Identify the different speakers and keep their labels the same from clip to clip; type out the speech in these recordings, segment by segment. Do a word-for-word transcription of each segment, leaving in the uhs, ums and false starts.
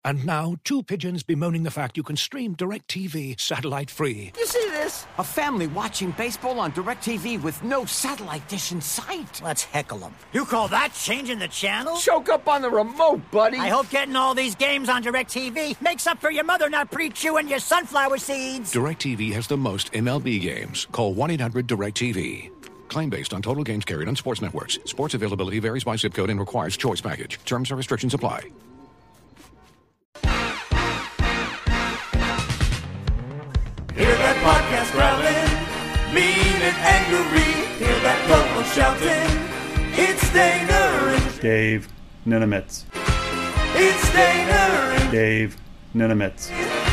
Speaker 1: And now, two pigeons bemoaning the fact you can stream DirecTV satellite-free.
Speaker 2: You see this? A family watching baseball on DirecTV with no satellite dish in sight.
Speaker 3: Let's heckle them. You call that changing the channel?
Speaker 2: Choke up on the remote, buddy.
Speaker 3: I hope getting all these games on DirecTV makes up for your mother not pre-chewing your sunflower seeds.
Speaker 1: DirecTV has the most M L B games. Call one eight hundred direct T V. Claim based on total games carried on sports networks. Sports availability varies by zip code and requires choice package. Terms and restrictions apply.
Speaker 4: Hear that podcast growling, mean and angry. Hear that local shouting. It's Dana and
Speaker 5: Dave Ninemitz.
Speaker 4: It's Dana and
Speaker 5: Dave Ninemitz.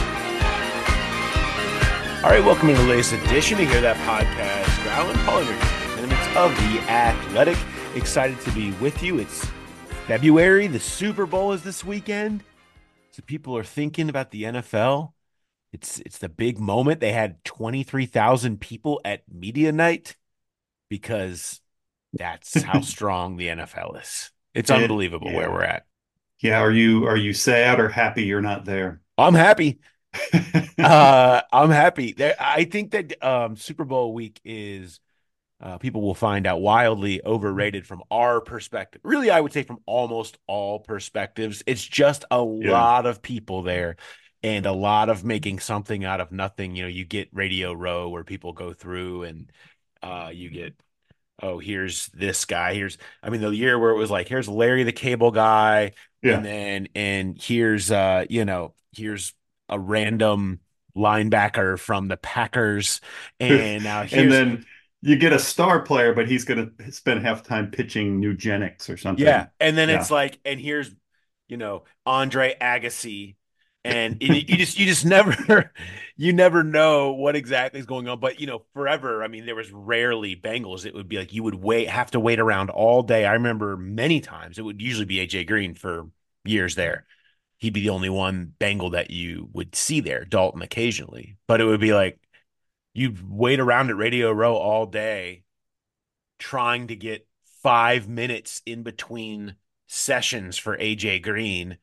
Speaker 6: All right, welcome to the latest edition of Hear That Podcast growling. Paul and Dave Ninemitz of The Athletic. Excited to be with you. It's February. The Super Bowl is this weekend. So people are thinking about the N F L. It's it's the big moment. They had twenty-three thousand people at media night because that's how strong the N F L is. It's
Speaker 5: It-
Speaker 6: unbelievable
Speaker 5: yeah.
Speaker 6: where we're at.
Speaker 5: Yeah, are you are you sad or happy you're not there?
Speaker 6: I'm happy. uh, I'm happy. There, I think that um, Super Bowl week is, uh, people will find out, wildly overrated from our perspective. Really, I would say from almost all perspectives. It's just a
Speaker 5: Yeah.
Speaker 6: lot of people there. And a lot of making something out of nothing. You know, you get Radio Row where people go through and uh, you get, oh, here's this guy. Here's, I mean, the year where it was like, here's Larry the Cable Guy.
Speaker 5: Yeah.
Speaker 6: And then, and here's, uh, you know, here's a random linebacker from the Packers. And now here's,
Speaker 5: And then you get a star player, but he's going to spend half time pitching eugenics or something.
Speaker 6: yeah. And then
Speaker 5: Yeah.
Speaker 6: it's like, and here's, you know, Andre Agassi. And it, you just you just never you never know what exactly is going on. But you know, forever, I mean, there was rarely Bengals. It would be like you would wait have to wait around all day. I remember many times it would usually be A J Green for years there. He'd be the only one Bengal that you would see there, Dalton occasionally. But it would be like you'd wait around at Radio Row all day trying to get five minutes in between sessions for A J Green.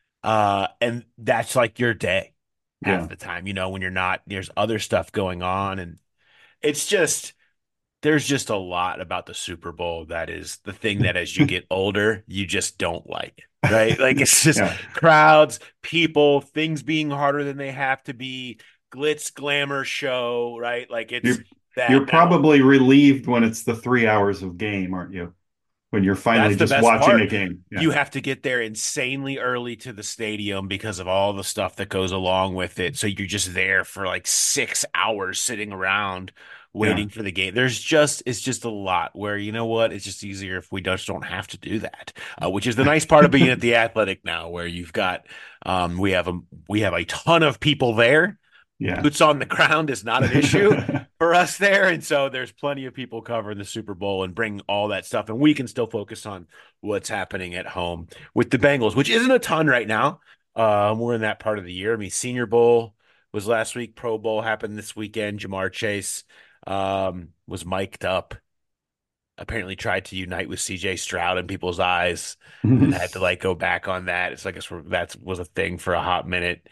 Speaker 6: Uh, and that's like your day half
Speaker 5: Yeah.
Speaker 6: the time, you know, when you're not, there's other stuff going on. And it's just, there's just a lot about the Super Bowl that is the thing that as you get older, you just don't like, right? Like it's just
Speaker 5: Yeah.
Speaker 6: crowds, people, things being harder than they have to be, glitz, glamour show, right? Like it's
Speaker 5: You're-
Speaker 6: that.
Speaker 5: You're
Speaker 6: now.
Speaker 5: probably relieved when it's the three hours of game, aren't you? When you're finally
Speaker 6: That's the
Speaker 5: just
Speaker 6: best
Speaker 5: watching
Speaker 6: part.
Speaker 5: a game. Yeah.
Speaker 6: You have to get there insanely early to the stadium because of all the stuff that goes along with it. So you're just there for like six hours sitting around waiting for the game. There's just, it's just a lot where, you know what, it's just easier if we just don't have to do that, uh, which is the nice part of being at the Athletic now, where you've got, um, we have a, we have a ton of people there.
Speaker 5: Yeah.
Speaker 6: Boots on the ground is not an issue for us there. And so there's plenty of people covering the Super Bowl and bring all that stuff. And we can still focus on what's happening at home with the Bengals, which isn't a ton right now. Um, we're in that part of the year. I mean, Senior Bowl was last week. Pro Bowl happened this weekend. Jamar Chase um, was mic'd up. Apparently tried to unite with C J Stroud in people's eyes and had to like go back on that. It's like that was a thing for a hot minute.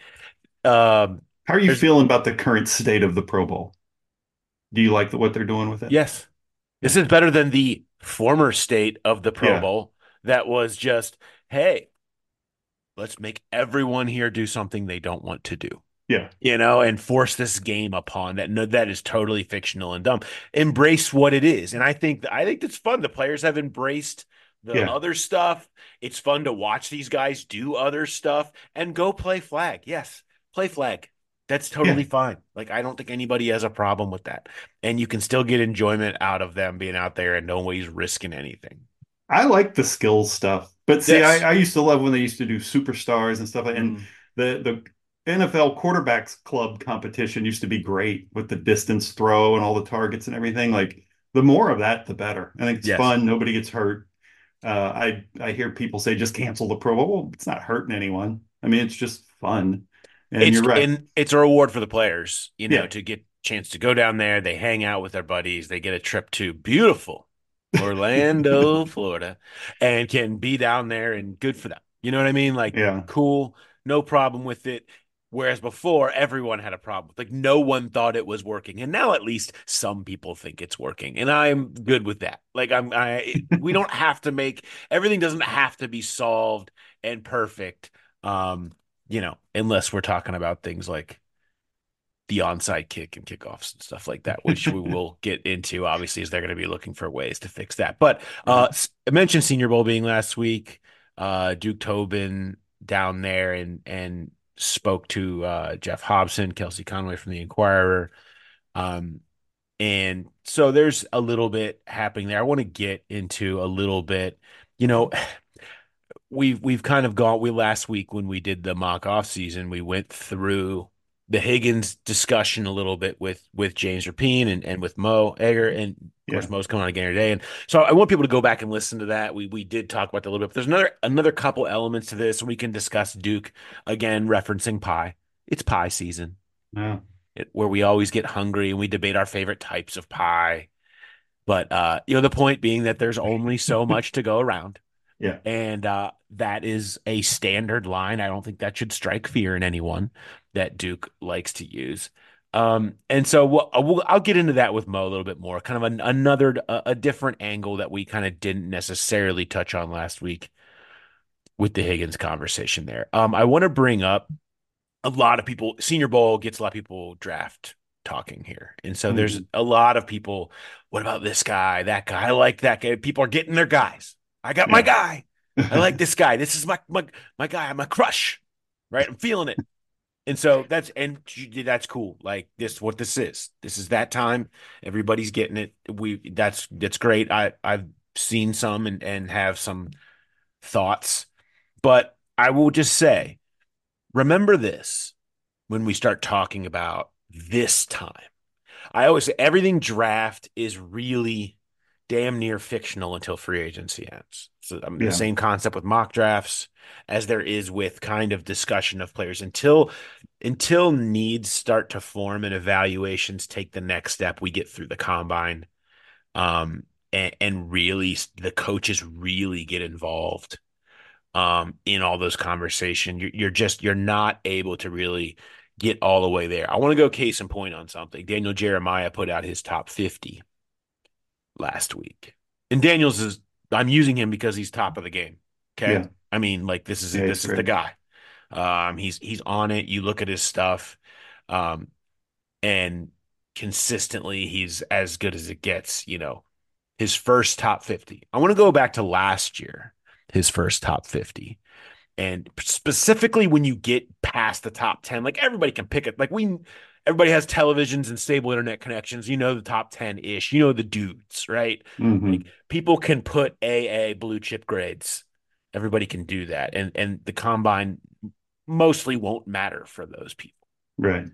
Speaker 6: Um,
Speaker 5: How are you
Speaker 6: There's-
Speaker 5: feeling about the current state of the Pro Bowl? Do you like the, what they're doing with it?
Speaker 6: Yes. This is better than the former state of the Pro
Speaker 5: Yeah.
Speaker 6: Bowl that was just, hey, let's make everyone here do something they don't want to do.
Speaker 5: Yeah.
Speaker 6: You know, and force this game upon that. No, that is totally fictional and dumb. Embrace what it is. And I think I think it's fun. The players have embraced the
Speaker 5: Yeah.
Speaker 6: other stuff. It's fun to watch these guys do other stuff and go play flag. Yes, play flag. That's totally
Speaker 5: Yeah.
Speaker 6: fine. Like, I don't think anybody has a problem with that. And you can still get enjoyment out of them being out there and nobody's risking anything.
Speaker 5: I like the skills stuff, but see,
Speaker 6: Yes.
Speaker 5: I, I used to love when they used to do superstars and stuff. And the the N F L quarterbacks club competition used to be great with the distance throw and all the targets and everything. Like the more of that, the better. I think it's
Speaker 6: Yes.
Speaker 5: fun. Nobody gets hurt. Uh, I I hear people say just cancel the Pro Bowl. Well, it's not hurting anyone. I mean, it's just fun. And
Speaker 6: it's,
Speaker 5: you're right.
Speaker 6: And it's a reward for the players, you know,
Speaker 5: Yeah.
Speaker 6: to get a chance to go down there. They hang out with their buddies. They get a trip to beautiful Orlando, Florida, and can be down there and good for them. You know what I mean? Like,
Speaker 5: Yeah.
Speaker 6: cool. no problem with it. Whereas before, everyone had a problem. Like no one thought it was working, and now at least some people think it's working, and I'm good with that. Like I'm, I we don't have to make everything doesn't have to be solved and perfect, um, you know, unless we're talking about things like the onside kick and kickoffs and stuff like that, which we will get into. Obviously, as they're going to be looking for ways to fix that. But uh, I mentioned Senior Bowl being last week. Uh, Duke Tobin down there and and. spoke to uh, Jeff Hobson, Kelsey Conway from the Inquirer. Um, and so there's a little bit happening there. I want to get into a little bit, you know, we've, we've kind of gone, we last week when we did the mock off season, we went through the Higgins discussion a little bit with, with James Rapien and, and with Mo Egger. And of course,
Speaker 5: Yeah.
Speaker 6: Mo's coming on again today. And so I want people to go back and listen to that. We we did talk about that a little bit, but there's another another couple elements to this. We can discuss Duke again, referencing pie. It's pie season,
Speaker 5: Yeah.
Speaker 6: it, where we always get hungry and we debate our favorite types of pie. But uh, you know, the point being that there's only so much to go around.
Speaker 5: Yeah.
Speaker 6: And uh, that is a standard line. I don't think that should strike fear in anyone that Duke likes to use. Um, and so we'll, we'll, I'll get into that with Mo a little bit more, kind of an, another, a, a different angle that we kind of didn't necessarily touch on last week with the Higgins conversation there. Um, I want to bring up a lot of people, Senior Bowl gets a lot of people draft talking here. And so mm-hmm. there's a lot of people, what about this guy, that guy? I like that guy. People are getting their guys. I got yeah. my guy. I like this guy. This is my, my, my guy. I'm a crush, right? I'm feeling it. And so that's, and that's cool. Like this, what this is, this is that time. Everybody's getting it. We, that's, that's great. I, I've seen some and, and have some thoughts, but I will just say, remember this when we start talking about this time. I always say everything draft is really damn near fictional until free agency ends. So I mean, yeah. the same concept with mock drafts as there is with kind of discussion of players until until needs start to form and evaluations take the next step. We get through the combine, um, and, and really the coaches really get involved um, in all those conversations. You're, you're just you're not able to really get all the way there. I want to go case in point on something. Daniel Jeremiah put out his top fifty last week. And Daniels is, I'm using him because he's top of the game. Okay. Yeah. I mean, like this is, yeah, this is great. The guy. Um, he's, he's on it. You look at his stuff, um, and consistently he's as good as it gets, you know, his first top fifty. I want to go back to last year, his first top fifty. And specifically when you get past the top ten, like everybody can pick it. Like we, everybody has televisions and stable internet connections. You know the top ten-ish. You know the dudes, right?
Speaker 5: Mm-hmm.
Speaker 6: Like, people can put A A blue chip grades. Everybody can do that. And and the combine mostly won't matter for those people.
Speaker 5: Right.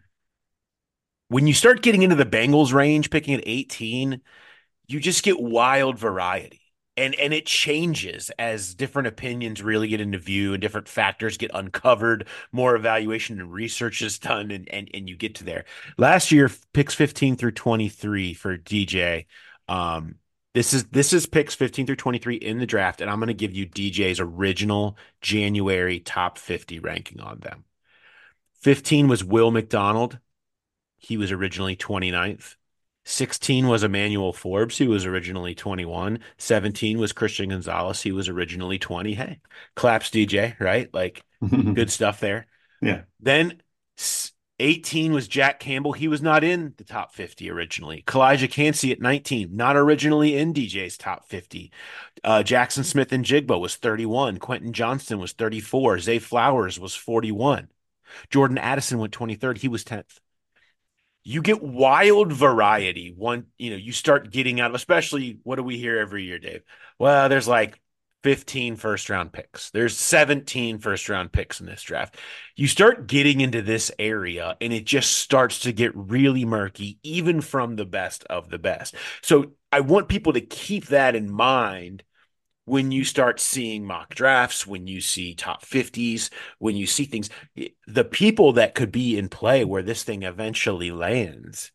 Speaker 6: When you start getting into the Bengals range, picking at eighteen, you just get wild variety. And and it changes as different opinions really get into view and different factors get uncovered, more evaluation and research is done, and and, and you get to there. Last year, picks fifteen through twenty-three for D J. Um, this is this is picks fifteen through twenty-three in the draft, and I'm going to give you D J's original January top fifty ranking on them. fifteen was Will McDonald. He was originally twenty-ninth. sixteen was Emmanuel Forbes. He was originally twenty-one. seventeen was Christian Gonzalez. He was originally twenty. Hey, claps D J, right? Like good stuff there.
Speaker 5: Yeah.
Speaker 6: Then eighteen was Jack Campbell. He was not in the top fifty originally. Kalijah Cansey at nineteen, not originally in D J's top fifty. Uh, Jackson Smith and Jigba was thirty-one. Quentin Johnston was thirty-four. Zay Flowers was forty-one. Jordan Addison went twenty-third. He was tenth. You get wild variety. One, you know, you start getting out of, especially what do we hear every year, Dave? Well, there's like fifteen first round picks. There's seventeen first round picks in this draft. You start getting into this area and it just starts to get really murky, even from the best of the best. So I want people to keep that in mind when you start seeing mock drafts, when you see top fifties, when you see things, the people that could be in play where this thing eventually lands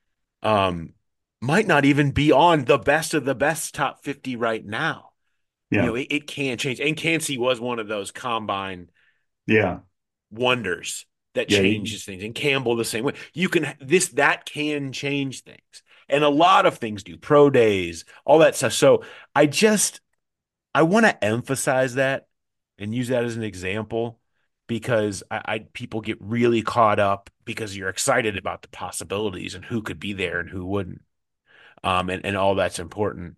Speaker 6: um, might not even be on the best of the best top fifty right now.
Speaker 5: Yeah.
Speaker 6: You know, it, it can change. And Cansey was one of those combine
Speaker 5: yeah.
Speaker 6: wonders that
Speaker 5: Yeah,
Speaker 6: changes things, and Campbell the same way. You can this that can change things, and a lot of things do. Pro days, all that stuff. So I just I want to emphasize that and use that as an example, because I, I people get really caught up because you're excited about the possibilities and who could be there and who wouldn't, um, and and all that's important.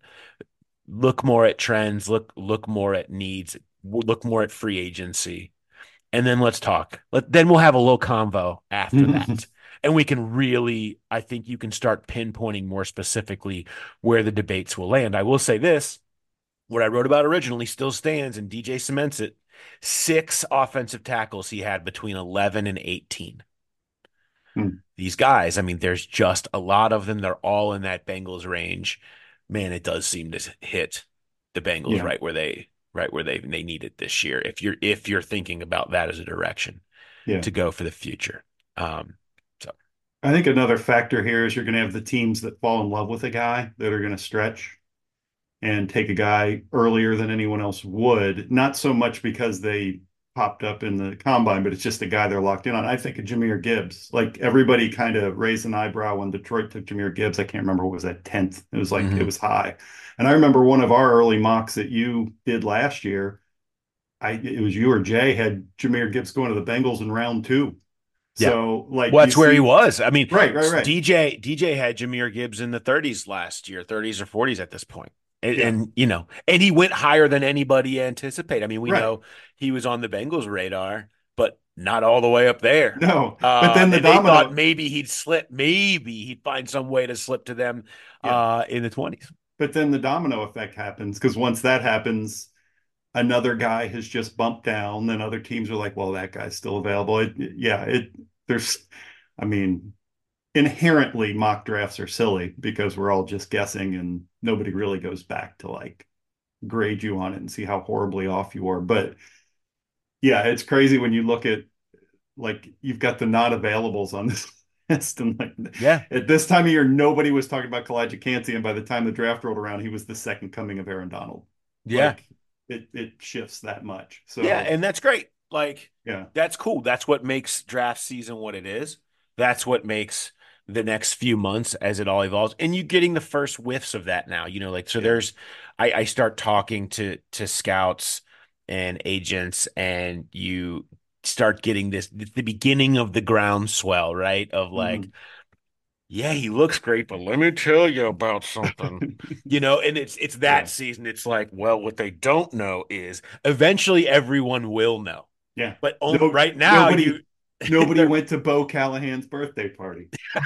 Speaker 6: Look more at trends. Look look more at needs. Look more at free agency. And then let's talk. Let, then we'll have a little convo after that. And we can really, I think you can start pinpointing more specifically where the debates will land. I will say this, what I wrote about originally still stands, and D J cements it. Six offensive tackles he had between eleven and eighteen.
Speaker 5: Hmm.
Speaker 6: These guys, I mean, there's just a lot of them. They're all in that Bengals range. Man, it does seem to hit the Bengals
Speaker 5: Yeah.
Speaker 6: right where they right where they they need it this year. If you're if you're thinking about that as a direction
Speaker 5: Yeah.
Speaker 6: to go for the future. Um, so
Speaker 5: I think another factor here is you're going to have the teams that fall in love with a guy that are going to stretch and take a guy earlier than anyone else would. Not so much because they popped up in the combine, but it's just a guy they're locked in on. I think of Jahmyr Gibbs. Like, everybody kind of raised an eyebrow when Detroit took Jahmyr Gibbs. I can't remember what was that, tenth. It was like,
Speaker 6: Mhm.
Speaker 5: it was high. And I remember one of our early mocks that you did last year. I it was you or Jay had Jahmyr Gibbs going to the Bengals in round two.
Speaker 6: Yeah.
Speaker 5: So like,
Speaker 6: well, that's
Speaker 5: you
Speaker 6: where
Speaker 5: see-
Speaker 6: he was. I mean,
Speaker 5: Right, right, right.
Speaker 6: D J D J had Jahmyr Gibbs in the thirties last year, thirties or forties at this point. And,
Speaker 5: Yeah.
Speaker 6: and you know, and he went higher than anybody anticipated. I mean, we
Speaker 5: Right.
Speaker 6: know he was on the Bengals radar, but not all the way up there.
Speaker 5: No,
Speaker 6: Uh,
Speaker 5: but then the
Speaker 6: and they
Speaker 5: domino.
Speaker 6: thought maybe he'd slip, maybe he'd find some way to slip to them
Speaker 5: Yeah.
Speaker 6: uh, in the twenties.
Speaker 5: But then the domino effect happens, because once that happens, another guy has just bumped down. Then other teams are like, well, that guy's still available. It, yeah, it there's, I mean, inherently mock drafts are silly because we're all just guessing and nobody really goes back to like grade you on it and see how horribly off you are. But yeah, it's crazy when you look at, like, you've got the not availables on this list, and like,
Speaker 6: Yeah.
Speaker 5: at this time of year, nobody was talking about Kalijah Kancey, and by the time the draft rolled around, he was the second coming of Aaron Donald.
Speaker 6: Yeah.
Speaker 5: Like, it it shifts that much. So
Speaker 6: Yeah. And that's great. Like,
Speaker 5: yeah,
Speaker 6: that's cool. That's what makes draft season what it is. That's what makes the next few months as it all evolves. And you getting the first whiffs of that now, you know, like, so
Speaker 5: Yeah.
Speaker 6: there's, I, I start talking to, to scouts and agents, and you start getting this, the beginning of the groundswell, right? Of like,
Speaker 5: Mhm.
Speaker 6: yeah, he looks great, but let me tell you about something, you know, and it's, it's that
Speaker 5: Yeah.
Speaker 6: season. It's like, well, what they don't know is eventually everyone will know.
Speaker 5: yeah.
Speaker 6: But on,
Speaker 5: No-
Speaker 6: right now,
Speaker 5: nobody-
Speaker 6: you,
Speaker 5: Nobody went to Bo Callahan's birthday party.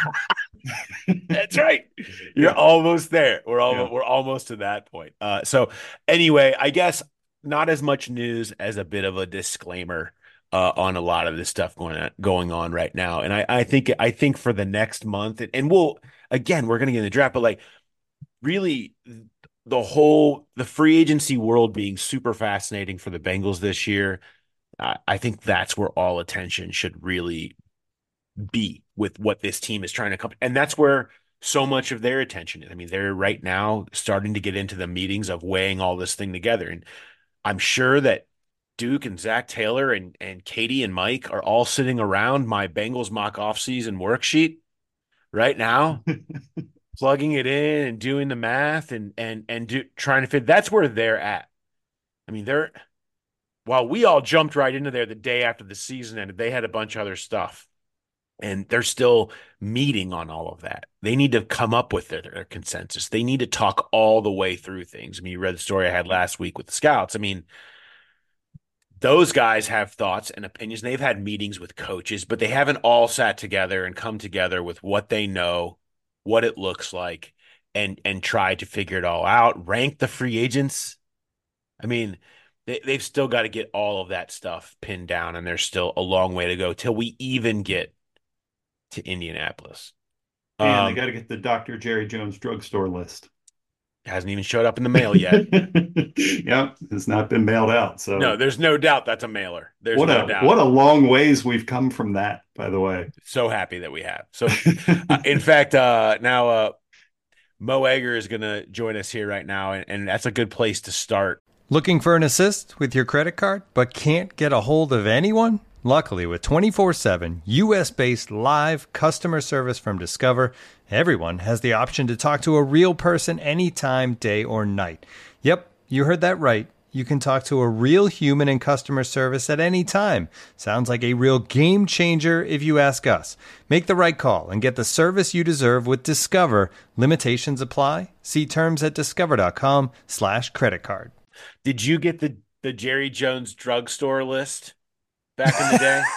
Speaker 6: that's right. You're
Speaker 5: Yeah.
Speaker 6: almost there. We're all
Speaker 5: Yeah.
Speaker 6: we're almost to that point. Uh, so anyway, I guess not as much news as a bit of a disclaimer uh, on a lot of this stuff going on, going on right now. And I, I think I think for the next month, and, and we'll again we're gonna get in the draft, but like really the whole the free agency world being super fascinating for the Bengals this year. I, I think that's where all attention should really be with what this team is trying to come. And that's where so much of their attention is. I mean, they're right now starting to get into the meetings of weighing all this thing together. And I'm sure that Duke and Zach Taylor and, and Katie and Mike are all sitting around my Bengals mock offseason worksheet right now, plugging it in and doing the math and, and, and do, trying to fit. That's where they're at. I mean, they're, while we all jumped right into there the day after the season ended, they had a bunch of other stuff. And they're still meeting on all of that. They need to come up with their, their consensus. They need to talk all the way through things. I mean, you read the story I had last week with the scouts. I mean, those guys have thoughts and opinions. They've had meetings with coaches, but they haven't all sat together and come together with what they know, what it looks like, and and tried to figure it all out. Rank the free agents. I mean, they, they've still got to get all of that stuff pinned down, and there's still a long way to go till we even get to Indianapolis.
Speaker 5: And
Speaker 6: Um,
Speaker 5: they got to get the Doctor Jerry Jones drugstore list.
Speaker 6: hasn't even showed up in the mail yet.
Speaker 5: Yep, it's not been mailed out. So
Speaker 6: No, there's no doubt that's a mailer. There's
Speaker 5: what
Speaker 6: no
Speaker 5: a
Speaker 6: doubt.
Speaker 5: what a long ways we've come from that, by the way.
Speaker 6: So happy that we have. So, uh, in fact, uh, now uh, Mo Egger is going to join us here right now, and, and that's a good place to start.
Speaker 7: Looking for an assist with your credit card but can't get a hold of anyone? Luckily, with twenty-four seven U S-based live customer service from Discover, everyone has the option to talk to a real person anytime, day or night. Yep, you heard that right. You can talk to a real human in customer service at any time. Sounds like a real game changer if you ask us. Make the right call and get the service you deserve with Discover. Limitations apply. See terms at discover.com slash credit card.
Speaker 6: Did you get the, the Jerry Jones drugstore list back in the day?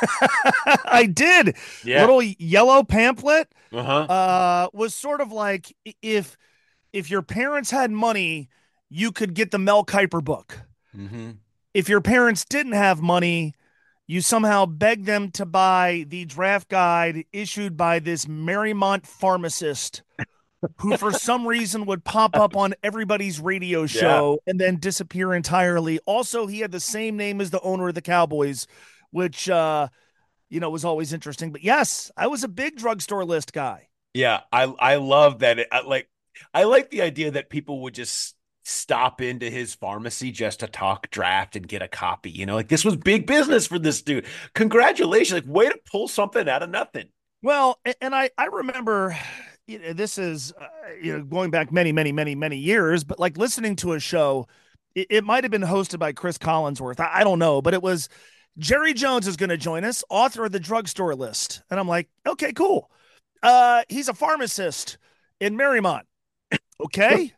Speaker 8: I did.
Speaker 6: Yeah.
Speaker 8: Little yellow pamphlet.
Speaker 6: Uh-huh.
Speaker 8: Uh, was sort of like if if your parents had money, you could get the Mel Kiper book.
Speaker 6: Mm-hmm.
Speaker 8: If your parents didn't have money, you somehow begged them to buy the draft guide issued by this Marymount pharmacist who for some reason would pop up on everybody's radio show yeah. and then disappear entirely. Also, he had the same name as the owner of the Cowboys, which, uh, you know, was always interesting. But yes, I was a big drugstore list guy.
Speaker 6: Yeah, I I love that. It, I, like, I like the idea that people would just stop into his pharmacy just to talk draft and get a copy. You know, like this was big business for this dude. Congratulations. Like, way to pull something out of nothing.
Speaker 8: Well, and I, I remember, you know, this is, uh, you know, going back many, many, many, many years, but like listening to a show, it, it might've been hosted by Chris Collinsworth. I, I don't know, but it was Jerry Jones is going to join us, author of the drugstore list. And I'm like, okay, cool. Uh, he's a pharmacist in Marymount. Okay.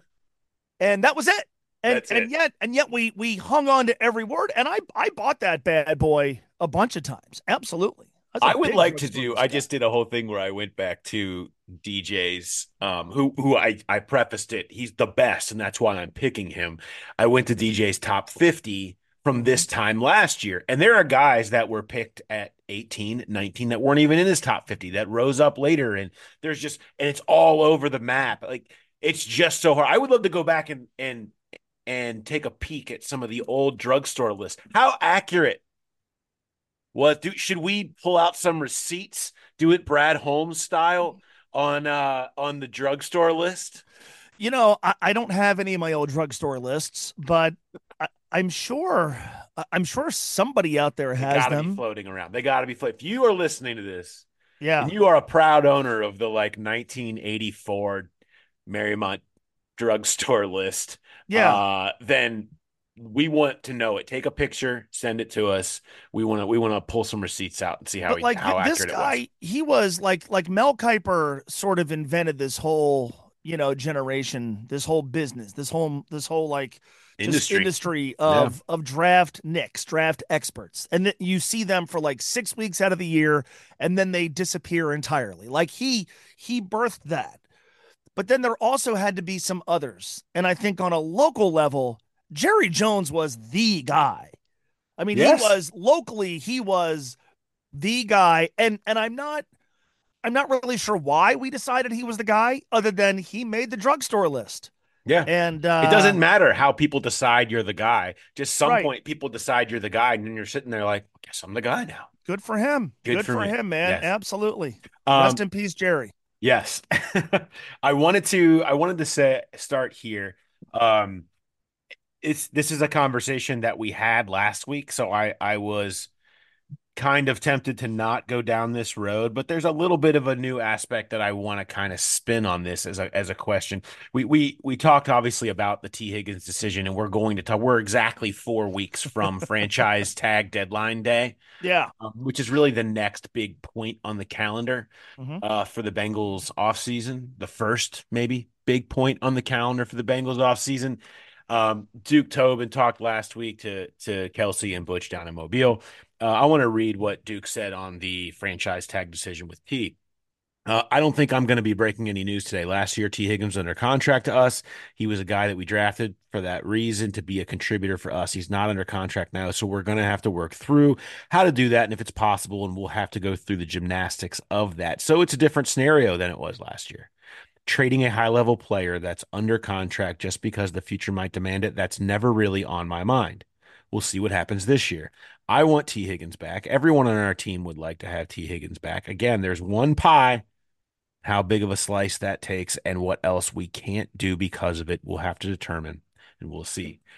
Speaker 8: And that was it. And
Speaker 6: That's
Speaker 8: and
Speaker 6: it.
Speaker 8: yet and yet we we hung on to every word. And I I bought that bad boy a bunch of times. Absolutely.
Speaker 6: I would like to do. I just did a whole thing where I went back to D J's, um, who who I I prefaced it. He's the best, and that's why I'm picking him. I went to D J's top fifty from this time last year, and there are guys that were picked at eighteen, nineteen that weren't even in his top fifty that rose up later, and there's just and it's all over the map. Like. It's just so hard. I would love to go back and and and take a peek at some of the old drugstore lists. How accurate? What do should we pull out some receipts? Do it Brad Holmes style on uh on the drugstore list?
Speaker 8: You know, I, I don't have any of my old drugstore lists, but I, I'm sure I'm sure somebody out there has
Speaker 6: they gotta
Speaker 8: them
Speaker 6: be floating around. They got to be floating. If you are listening to this,
Speaker 8: yeah,
Speaker 6: and you are a proud owner of the like nineteen eighty-four Marymount drugstore list,
Speaker 8: yeah,
Speaker 6: uh, then we want to know it. Take a picture, send it to us. We want to we want to pull some receipts out and see how
Speaker 8: but
Speaker 6: he,
Speaker 8: like
Speaker 6: how
Speaker 8: this
Speaker 6: accurate
Speaker 8: guy,
Speaker 6: it was.
Speaker 8: he was like like Mel Kiper sort of invented this whole, you know, generation, this whole business, this whole this whole like
Speaker 6: Industry.
Speaker 8: industry of yeah. of draft nicks, draft experts, and then you see them for like six weeks out of the year, and then they disappear entirely. Like he he birthed that. But then there also had to be some others. And I think on a local level, Jerry Jones was the guy. I mean, yes. he was locally, he was the guy. And and I'm not I'm not really sure why we decided he was the guy, other than he made the drugstore list.
Speaker 6: Yeah.
Speaker 8: And uh,
Speaker 6: it doesn't matter how people decide you're the guy. Just some
Speaker 8: right.
Speaker 6: point people decide you're the guy, and then you're sitting there like, I guess I'm the guy now.
Speaker 8: Good for him.
Speaker 6: Good,
Speaker 8: Good
Speaker 6: for,
Speaker 8: for
Speaker 6: me.
Speaker 8: him, man.
Speaker 6: Yes.
Speaker 8: Absolutely.
Speaker 6: Um,
Speaker 8: Rest in peace, Jerry.
Speaker 6: Yes. I wanted to I wanted to say start here. Um it's this is a conversation that we had last week, so I I was kind of tempted to not go down this road, but there's a little bit of a new aspect that I want to kind of spin on this as a as a question. We we we talked obviously about the T. Higgins decision, and we're going to talk. We're exactly four weeks from franchise tag deadline day.
Speaker 8: Yeah,
Speaker 6: um, which is really the next big point on the calendar
Speaker 8: mm-hmm.
Speaker 6: uh, for the Bengals offseason. The first maybe big point on the calendar for the Bengals offseason. Um, Duke Tobin talked last week to to Kelsey and Butch down in Mobile. Uh, I want to read what Duke said on the franchise tag decision with T. Uh, I don't think I'm going to be breaking any news today. Last year, T. Higgins was under contract to us. He was a guy that we drafted for that reason, to be a contributor for us. He's not under contract now, so we're going to have to work through how to do that and if it's possible, and we'll have to go through the gymnastics of that. So it's a different scenario than it was last year. Trading a high-level player that's under contract just because the future might demand it, that's never really on my mind. We'll see what happens this year. I want T. Higgins back. Everyone on our team would like to have T. Higgins back. Again, there's one pie. How big of a slice that takes and what else we can't do because of it, we'll have to determine, and we'll see.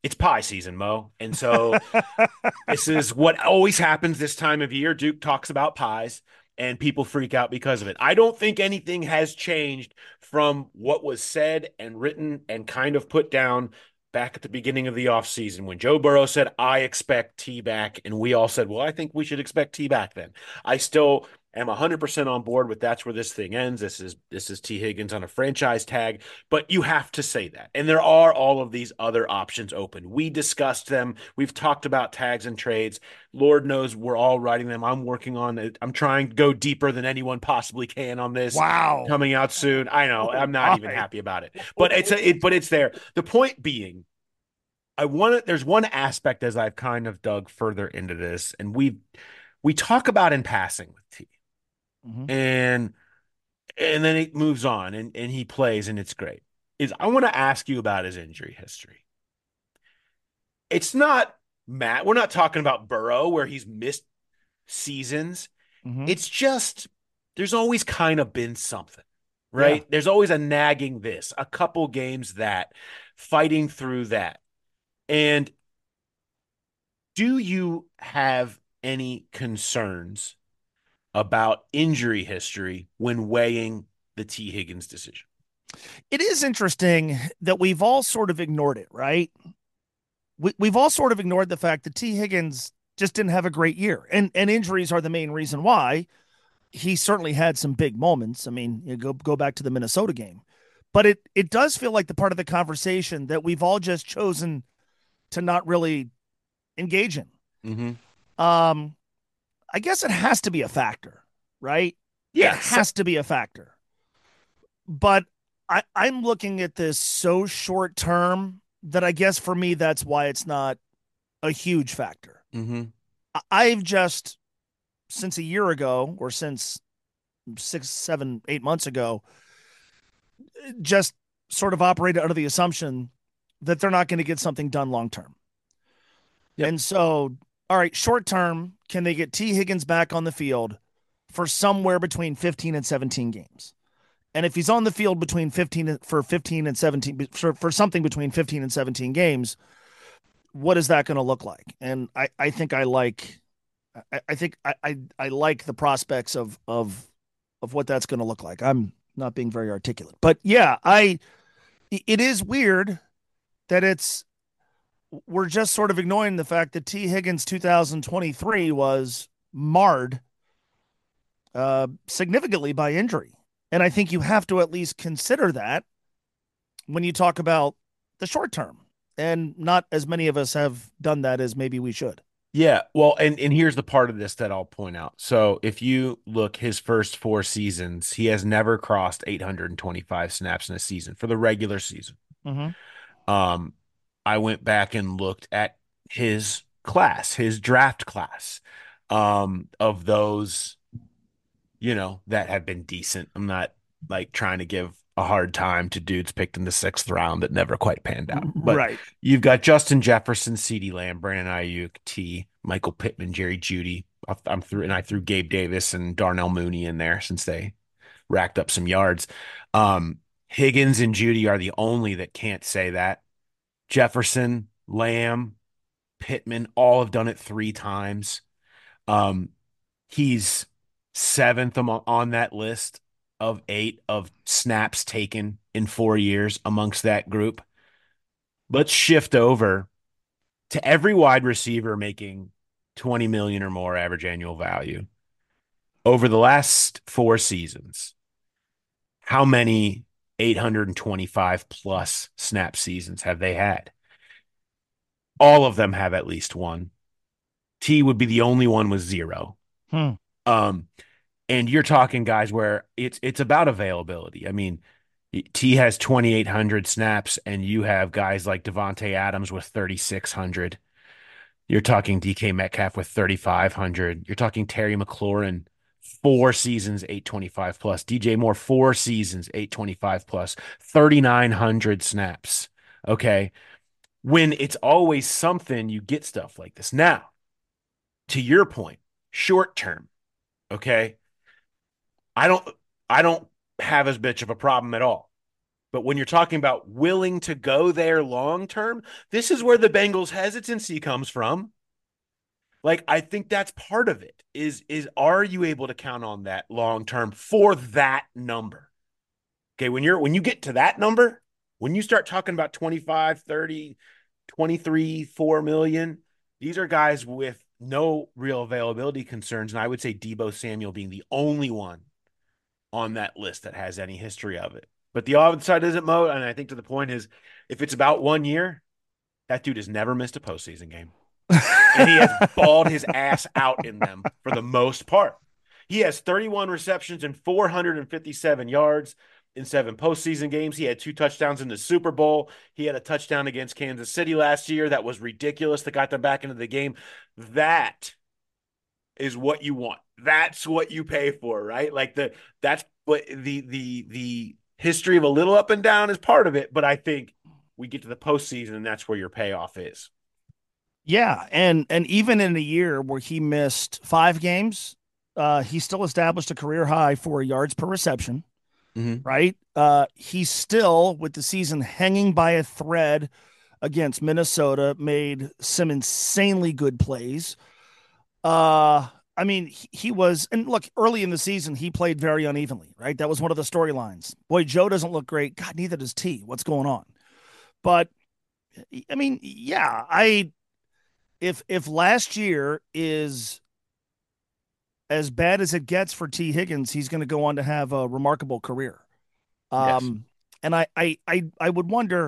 Speaker 6: it's pie season, Mo. And so this is what always happens this time of year. Duke talks about pies and people freak out because of it. I don't think anything has changed from what was said and written and kind of put down back at the beginning of the offseason when Joe Burrow said, I expect T back. And we all said, well, I think we should expect T back then. I still am one hundred percent on board with that's where this thing ends. This is this is T. Higgins on a franchise tag, but you have to say that. And there are all of these other options open. We discussed them. We've talked about tags and trades. Lord knows we're all writing them. I'm working on it. I'm trying to go deeper than anyone possibly can on this.
Speaker 8: Wow.
Speaker 6: Coming out soon. I know. I'm not
Speaker 8: my.
Speaker 6: even happy about it. But it's a, it but it's there. The point being, I want to, there's one aspect as I've kind of dug further into this, and we we talk about in passing with T.
Speaker 8: Mm-hmm.
Speaker 6: And and then it moves on and, and he plays and it's great. Is I want to ask you about his injury history. It's not Matt, we're not talking about Burrow where he's missed seasons.
Speaker 8: Mm-hmm.
Speaker 6: It's just there's always kind of been something, right?
Speaker 8: Yeah.
Speaker 6: There's always a nagging this, a couple games that, fighting through that. And do you have any concerns about injury history when weighing the T. Higgins decision?
Speaker 8: It is interesting that we've all sort of ignored it, right? We, we've all sort of ignored the fact that T. Higgins just didn't have a great year. And and injuries are the main reason why. He certainly had some big moments. I mean, you go go back to the Minnesota game. But it it does feel like the part of the conversation that we've all just chosen to not really engage in.
Speaker 6: Mm-hmm.
Speaker 8: Um, I guess it has to be a factor, right?
Speaker 6: Yeah,
Speaker 8: it has to be a factor. But I, I'm looking at this so short term that I guess for me, that's why it's not a huge factor.
Speaker 6: Mm-hmm.
Speaker 8: I've just, since a year ago or since six, seven, eight months ago, just sort of operated under the assumption that they're not going to get something done long term. Yep. And so, all right, short term, can they get T. Higgins back on the field for somewhere between fifteen and seventeen games? And if he's on the field between fifteen for fifteen and seventeen for, for something between fifteen and seventeen games, what is that going to look like? And I, I think I like, I, I think I, I, I like the prospects of, of, of what that's going to look like. I'm not being very articulate, but yeah, I, it is weird that it's, we're just sort of ignoring the fact that T. Higgins two thousand twenty-three was marred uh, significantly by injury. And I think you have to at least consider that when you talk about the short term. And not as many of us have done that as maybe we should.
Speaker 6: Yeah, well, and, and here's the part of this that I'll point out. So if you look his first four seasons, he has never crossed eight hundred twenty-five snaps in a season for the regular season.
Speaker 8: Mm-hmm.
Speaker 6: Um, I went back and looked at his class, his draft class, um, of those, you know, that have been decent. I'm not like trying to give a hard time to dudes picked in the sixth round that never quite panned out. But
Speaker 8: right.
Speaker 6: You've got Justin Jefferson, CeeDee Lamb, Brandon Ayuk, T, Michael Pittman, Jerry Jeudy. I'm through, and I threw Gabe Davis and Darnell Mooney in there since they racked up some yards. Um, Higgins and Jeudy are the only that can't say that. Jefferson, Lamb, Pittman, all have done it three times. Um, he's seventh on that list of eight of snaps taken in four years amongst that group. Let's shift over to every wide receiver making twenty million or more average annual value. Over the last four seasons, how many eight hundred twenty-five plus snap seasons have they had? All of them have at least one. T would be the only one with zero.
Speaker 8: Hmm.
Speaker 6: Um, and you're talking guys where it's it's about availability. I mean, T has twenty-eight hundred snaps, and you have guys like Devontae Adams with thirty-six hundred. You're talking D K Metcalf with thirty-five hundred. You're talking Terry McLaurin, four seasons, eight twenty-five plus. D J Moore, four seasons, eight twenty-five plus. thirty-nine hundred snaps. Okay. When it's always something, you get stuff like this. Now, to your point, short term, okay, I don't I don't have as bitch of a problem at all. But when you're talking about willing to go there long term, this is where the Bengals' hesitancy comes from. Like, I think that's part of it is, is are you able to count on that long term for that number? Okay, when you're when you get to that number, when you start talking about twenty-five, thirty, twenty-three, four million, these are guys with no real availability concerns. And I would say Deebo Samuel being the only one on that list that has any history of it. But the outside isn't Mo, and I think to the point is, if it's about one year, that dude has never missed a postseason game. And he has balled his ass out in them for the most part. He has thirty-one receptions and four hundred fifty-seven yards in seven postseason games. He had two touchdowns in the Super Bowl. He had a touchdown against Kansas City last year that was ridiculous, that got them back into the game. That is what you want. That's what you pay for, right? Like the that's what the the the history of a little up and down is part of it, but I think we get to the postseason and that's where your payoff is.
Speaker 8: Yeah, and and even in a year where he missed five games, uh, he still established a career high for yards per reception. Mm-hmm. Right? Uh, he's still, with the season hanging by a thread against Minnesota, made some insanely good plays. Uh, I mean, he, he was, and look, early in the season, he played very unevenly, right? That was one of the storylines. Boy, Joe doesn't look great. God, neither does T. What's going on? But, I mean, yeah, I, if, if last year is as bad as it gets for T. Higgins, he's going to go on to have a remarkable career. Um, yes. And I, I, I, I would wonder,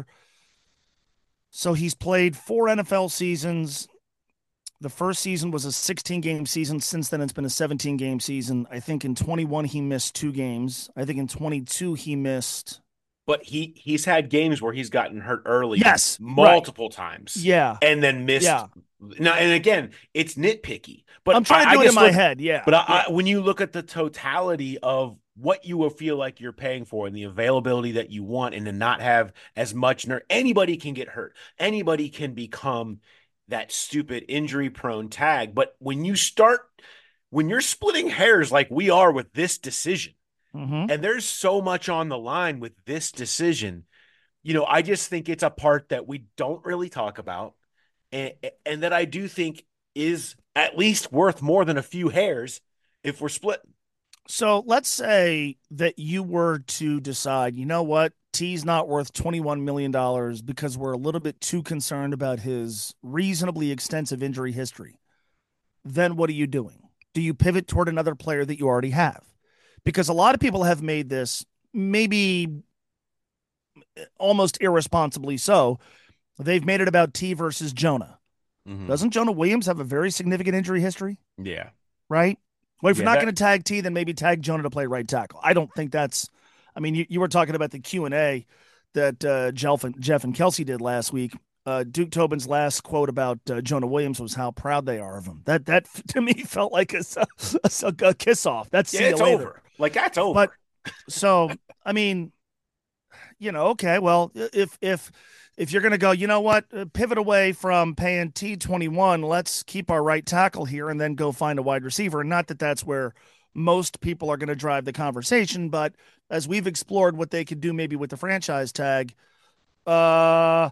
Speaker 8: so he's played four N F L seasons. The first season was a sixteen-game season. Since then, it's been a seventeen-game season. I think in twenty-one, he missed two games. I think in twenty-two, he missed.
Speaker 6: But he he's had games where he's gotten hurt early.
Speaker 8: Yes.
Speaker 6: Multiple
Speaker 8: right.
Speaker 6: times.
Speaker 8: Yeah.
Speaker 6: And then missed.
Speaker 8: Yeah.
Speaker 6: Now, and again, it's nitpicky. But
Speaker 8: I'm trying to do
Speaker 6: I,
Speaker 8: it in my
Speaker 6: look,
Speaker 8: head. Yeah.
Speaker 6: But
Speaker 8: yeah.
Speaker 6: I, I, when you look at the totality of what you will feel like you're paying for and the availability that you want, and to not have as much nerve, anybody can get hurt. Anybody can become that stupid injury prone tag. But when you start, when you're splitting hairs like we are with this decision, mm-hmm. and there's so much on the line with this decision, you know, I just think it's a part that we don't really talk about. And, and that I do think is at least worth more than a few hairs if we're split.
Speaker 8: So let's say that you were to decide, you know what, T's not worth twenty-one million dollars because we're a little bit too concerned about his reasonably extensive injury history. Then what are you doing? Do you pivot toward another player that you already have? Because a lot of people have made this, maybe almost irresponsibly so, they've made it about T versus Jonah. Mm-hmm. Doesn't Jonah Williams have a very significant injury history?
Speaker 6: Yeah.
Speaker 8: Right? Well, if
Speaker 6: yeah,
Speaker 8: you're not
Speaker 6: that...
Speaker 8: going to tag T, then maybe tag Jonah to play right tackle. I don't think that's – I mean, you, you were talking about the Q and A that uh, Jeff, and, Jeff and Kelsey did last week. Uh, Duke Tobin's last quote about uh, Jonah Williams was how proud they are of him. That, that to me, felt like a, a, a kiss-off. That's
Speaker 6: yeah, it's
Speaker 8: later.
Speaker 6: over. Like, that's over.
Speaker 8: But so, I mean, you know, okay, well, if if – if you're going to go, you know what, uh, pivot away from paying T twenty-one, let's keep our right tackle here and then go find a wide receiver. Not that that's where most people are going to drive the conversation, but as we've explored what they could do maybe with the franchise tag, uh,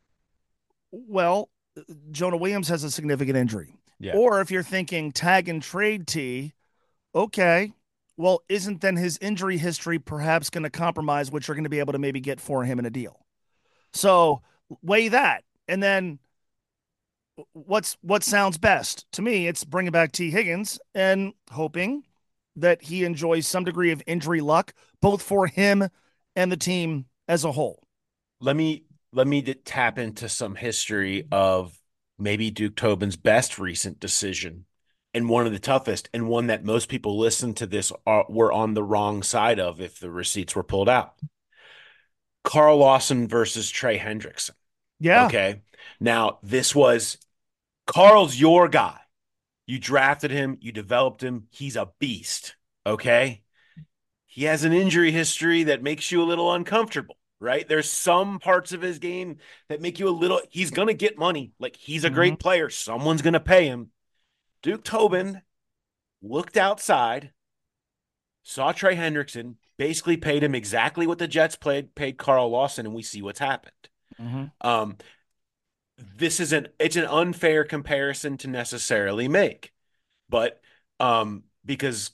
Speaker 8: well, Jonah Williams has a significant injury.
Speaker 6: Yeah.
Speaker 8: Or if you're thinking tag and trade T, okay, well, isn't then his injury history perhaps going to compromise what you're going to be able to maybe get for him in a deal? So weigh that. And then what's what sounds best? To me, it's bringing back T. Higgins and hoping that he enjoys some degree of injury luck, both for him and the team as a whole.
Speaker 6: Let me let me tap into some history of maybe Duke Tobin's best recent decision, and one of the toughest, and one that most people listen to this are, were on the wrong side of if the receipts were pulled out. Carl Lawson versus Trey Hendrickson.
Speaker 8: Yeah.
Speaker 6: Okay. Now, this was Carl's your guy. You drafted him. You developed him. He's a beast. Okay. He has an injury history that makes you a little uncomfortable, right? There's some parts of his game that make you a little, he's going to get money. Like, he's a mm-hmm. great player. Someone's going to pay him. Duke Tobin looked outside, saw Trey Hendrickson, basically paid him exactly what the Jets played, paid Carl Lawson, and we see what's happened.
Speaker 8: Mm-hmm.
Speaker 6: Um, this is an it's an unfair comparison to necessarily make, but um, because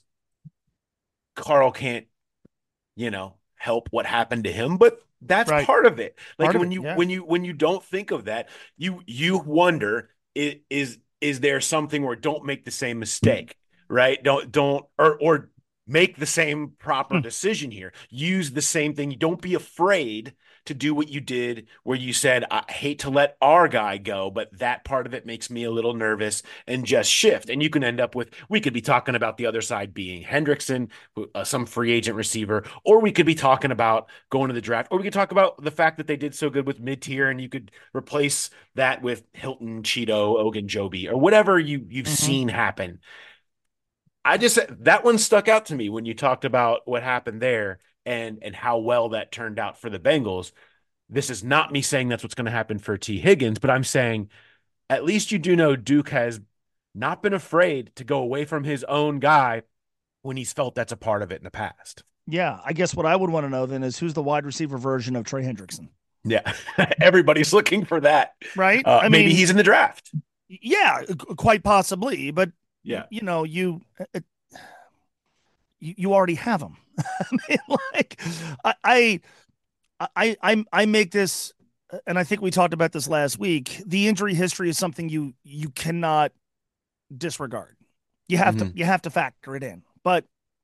Speaker 6: Carl can't, you know, help what happened to him, but that's
Speaker 8: Right.
Speaker 6: part of it. Like
Speaker 8: Part of
Speaker 6: when
Speaker 8: it,
Speaker 6: you
Speaker 8: yeah.
Speaker 6: when you when you don't think of that, you you wonder i- is is there something where don't make the same mistake, right? Don't don't or or make the same proper
Speaker 8: Hmm.
Speaker 6: decision here. Use the same thing. You don't be afraid to do what you did where you said, I hate to let our guy go, but that part of it makes me a little nervous, and just shift. And you can end up with, we could be talking about the other side being Hendrickson, uh, some free agent receiver, or we could be talking about going to the draft, or we could talk about the fact that they did so good with mid-tier and you could replace that with Hilton, Cheeto, Ogunjobi, or whatever you, you've
Speaker 8: Mhm.
Speaker 6: seen happen. I just, that one stuck out to me when you talked about what happened there and and how well that turned out for the Bengals. This is not me saying that's what's going to happen for T. Higgins, but I'm saying at least you do know Duke has not been afraid to go away from his own guy when he's felt that's a part of it in the past.
Speaker 8: Yeah, I guess what I would want to know then is who's the wide receiver version of Trey Hendrickson,
Speaker 6: Yeah, everybody's looking for that.
Speaker 8: right?
Speaker 6: Uh,
Speaker 8: I
Speaker 6: maybe
Speaker 8: mean,
Speaker 6: he's in the draft.
Speaker 8: yeah, quite possibly, but
Speaker 6: Yeah.
Speaker 8: you know, you uh, you, you already have him. I mean, like, I, I, I, I, I make this, and I think we talked about this last week. The injury history is something you you cannot disregard. You have
Speaker 6: Mhm.
Speaker 8: to you have to factor it in. But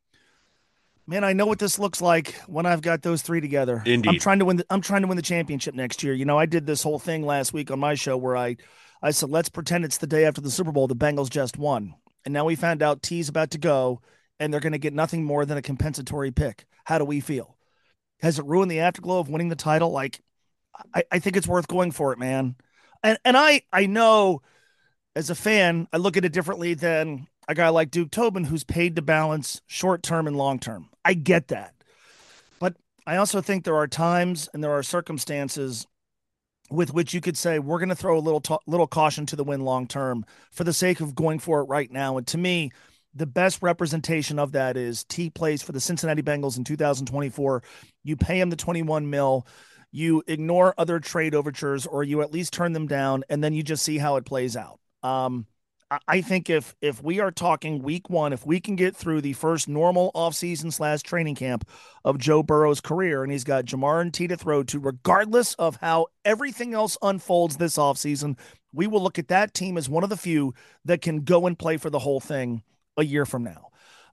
Speaker 8: man, I know what this looks like when I've got those three together. I'm
Speaker 6: Indeed.
Speaker 8: trying to win. The, I'm trying to win the championship next year. You know, I did this whole thing last week on my show where I, I said, let's pretend it's the day after the Super Bowl. The Bengals just won, and now we found out T's about to go, and they're going to get nothing more than a compensatory pick. How do we feel? Has it ruined the afterglow of winning the title? Like, I, I think it's worth going for it, man. And and I I know as a fan, I look at it differently than a guy like Duke Tobin, who's paid to balance short term and long term. I get that. But I also think there are times and there are circumstances with which you could say, we're going to throw a little, t- little caution to the wind long term for the sake of going for it right now. And to me, the best representation of that is T plays for the Cincinnati Bengals in two thousand twenty-four. You pay him the twenty-one mil. You ignore other trade overtures, or you at least turn them down, and then you just see how it plays out. Um, I think if if we are talking week one, if we can get through the first normal offseason slash training camp of Joe Burrow's career, and he's got Jamar and T to throw to, regardless of how everything else unfolds this offseason, we will look at that team as one of the few that can go and play for the whole thing a year from now.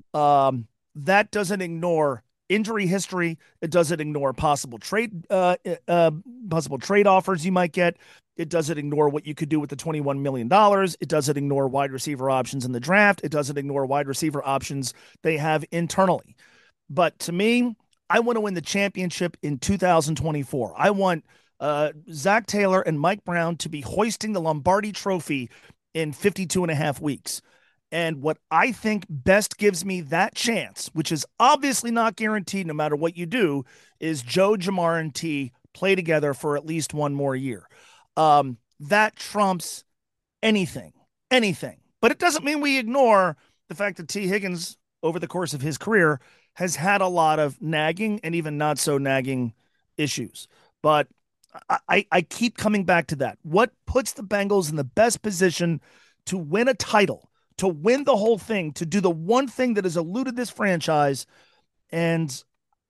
Speaker 8: Um, that doesn't ignore injury history. It doesn't ignore possible trade, uh, uh, possible trade offers you might get. It doesn't ignore what you could do with the twenty-one million dollars. It doesn't ignore wide receiver options in the draft. It doesn't ignore wide receiver options they have internally. But to me, I want to win the championship in two thousand twenty-four. I want uh, Zach Taylor and Mike Brown to be hoisting the Lombardi Trophy in fifty-two and a half weeks. And what I think best gives me that chance, which is obviously not guaranteed no matter what you do, is Joe, Jamar, and T play together for at least one more year. Um, that trumps anything, anything. But it doesn't mean we ignore the fact that T. Higgins, over the course of his career, has had a lot of nagging and even not so nagging issues. But I, I, I keep coming back to that. What puts the Bengals in the best position to win a title, to win the whole thing, to do the one thing that has eluded this franchise? And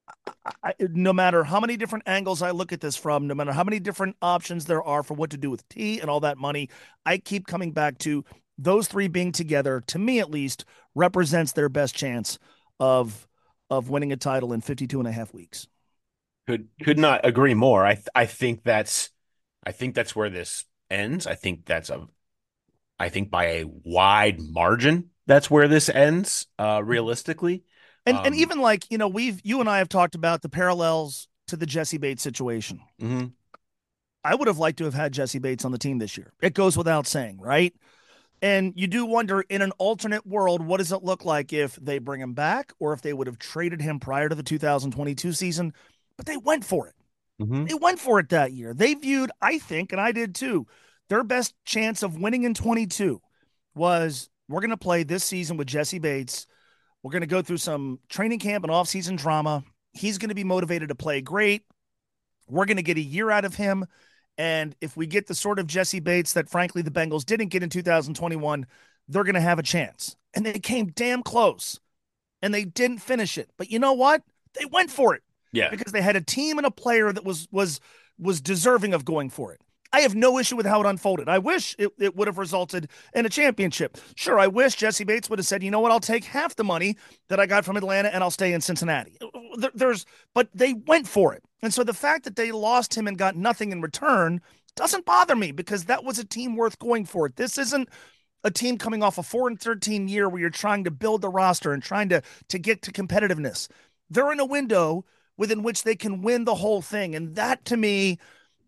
Speaker 8: I, no matter how many different angles I look at this from, no matter how many different options there are for what to do with T and all that money, I keep coming back to those three being together, to me at least, represents their best chance of of winning a title in fifty-two and a half weeks.
Speaker 6: Could could not agree more. I th- I think that's I think that's where this ends. I think that's a I think by a wide margin that's where this ends, uh, realistically.
Speaker 8: And
Speaker 6: um,
Speaker 8: and even like, you know, we've you and I have talked about the parallels to the Jesse Bates situation.
Speaker 6: Mm-hmm.
Speaker 8: I would have liked to have had Jesse Bates on the team this year. It goes without saying, right? And you do wonder, in an alternate world, what does it look like if they bring him back, or if they would have traded him prior to the two thousand twenty-two season? But they went for it.
Speaker 6: Mm-hmm.
Speaker 8: They went for it that year. They viewed, I think, and I did too, their best chance of winning in twenty-two was, we're going to play this season with Jesse Bates. We're going to go through some training camp and offseason drama. He's going to be motivated to play great. We're going to get a year out of him. And if we get the sort of Jesse Bates that, frankly, the Bengals didn't get in two thousand twenty-one, they're going to have a chance. And they came damn close. And they didn't finish it. But you know what? They went for it.
Speaker 6: Yeah.
Speaker 8: Because they had a team and a player that was was was deserving of going for it. I have no issue with how it unfolded. I wish it, it would have resulted in a championship. Sure, I wish Jesse Bates would have said, you know what, I'll take half the money that I got from Atlanta and I'll stay in Cincinnati. There, there's, but they went for it. And so the fact that they lost him and got nothing in return doesn't bother me because that was a team worth going for it. This isn't a team coming off a four and thirteen year where you're trying to build the roster and trying to, to get to competitiveness. They're in a window within which they can win the whole thing. And that to me,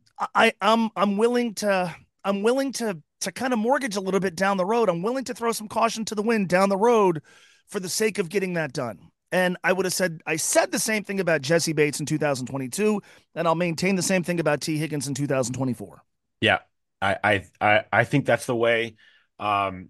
Speaker 8: I, I'm I'm willing to I'm willing to to kind of mortgage a little bit down the road. I'm willing to throw some caution to the wind down the road for the sake of getting that done. And I would have said I said the same thing about Jesse Bates in two thousand twenty-two, and I'll maintain the same thing about T. Higgins in two thousand twenty-four.
Speaker 6: Yeah, I I I, I think that's the way um,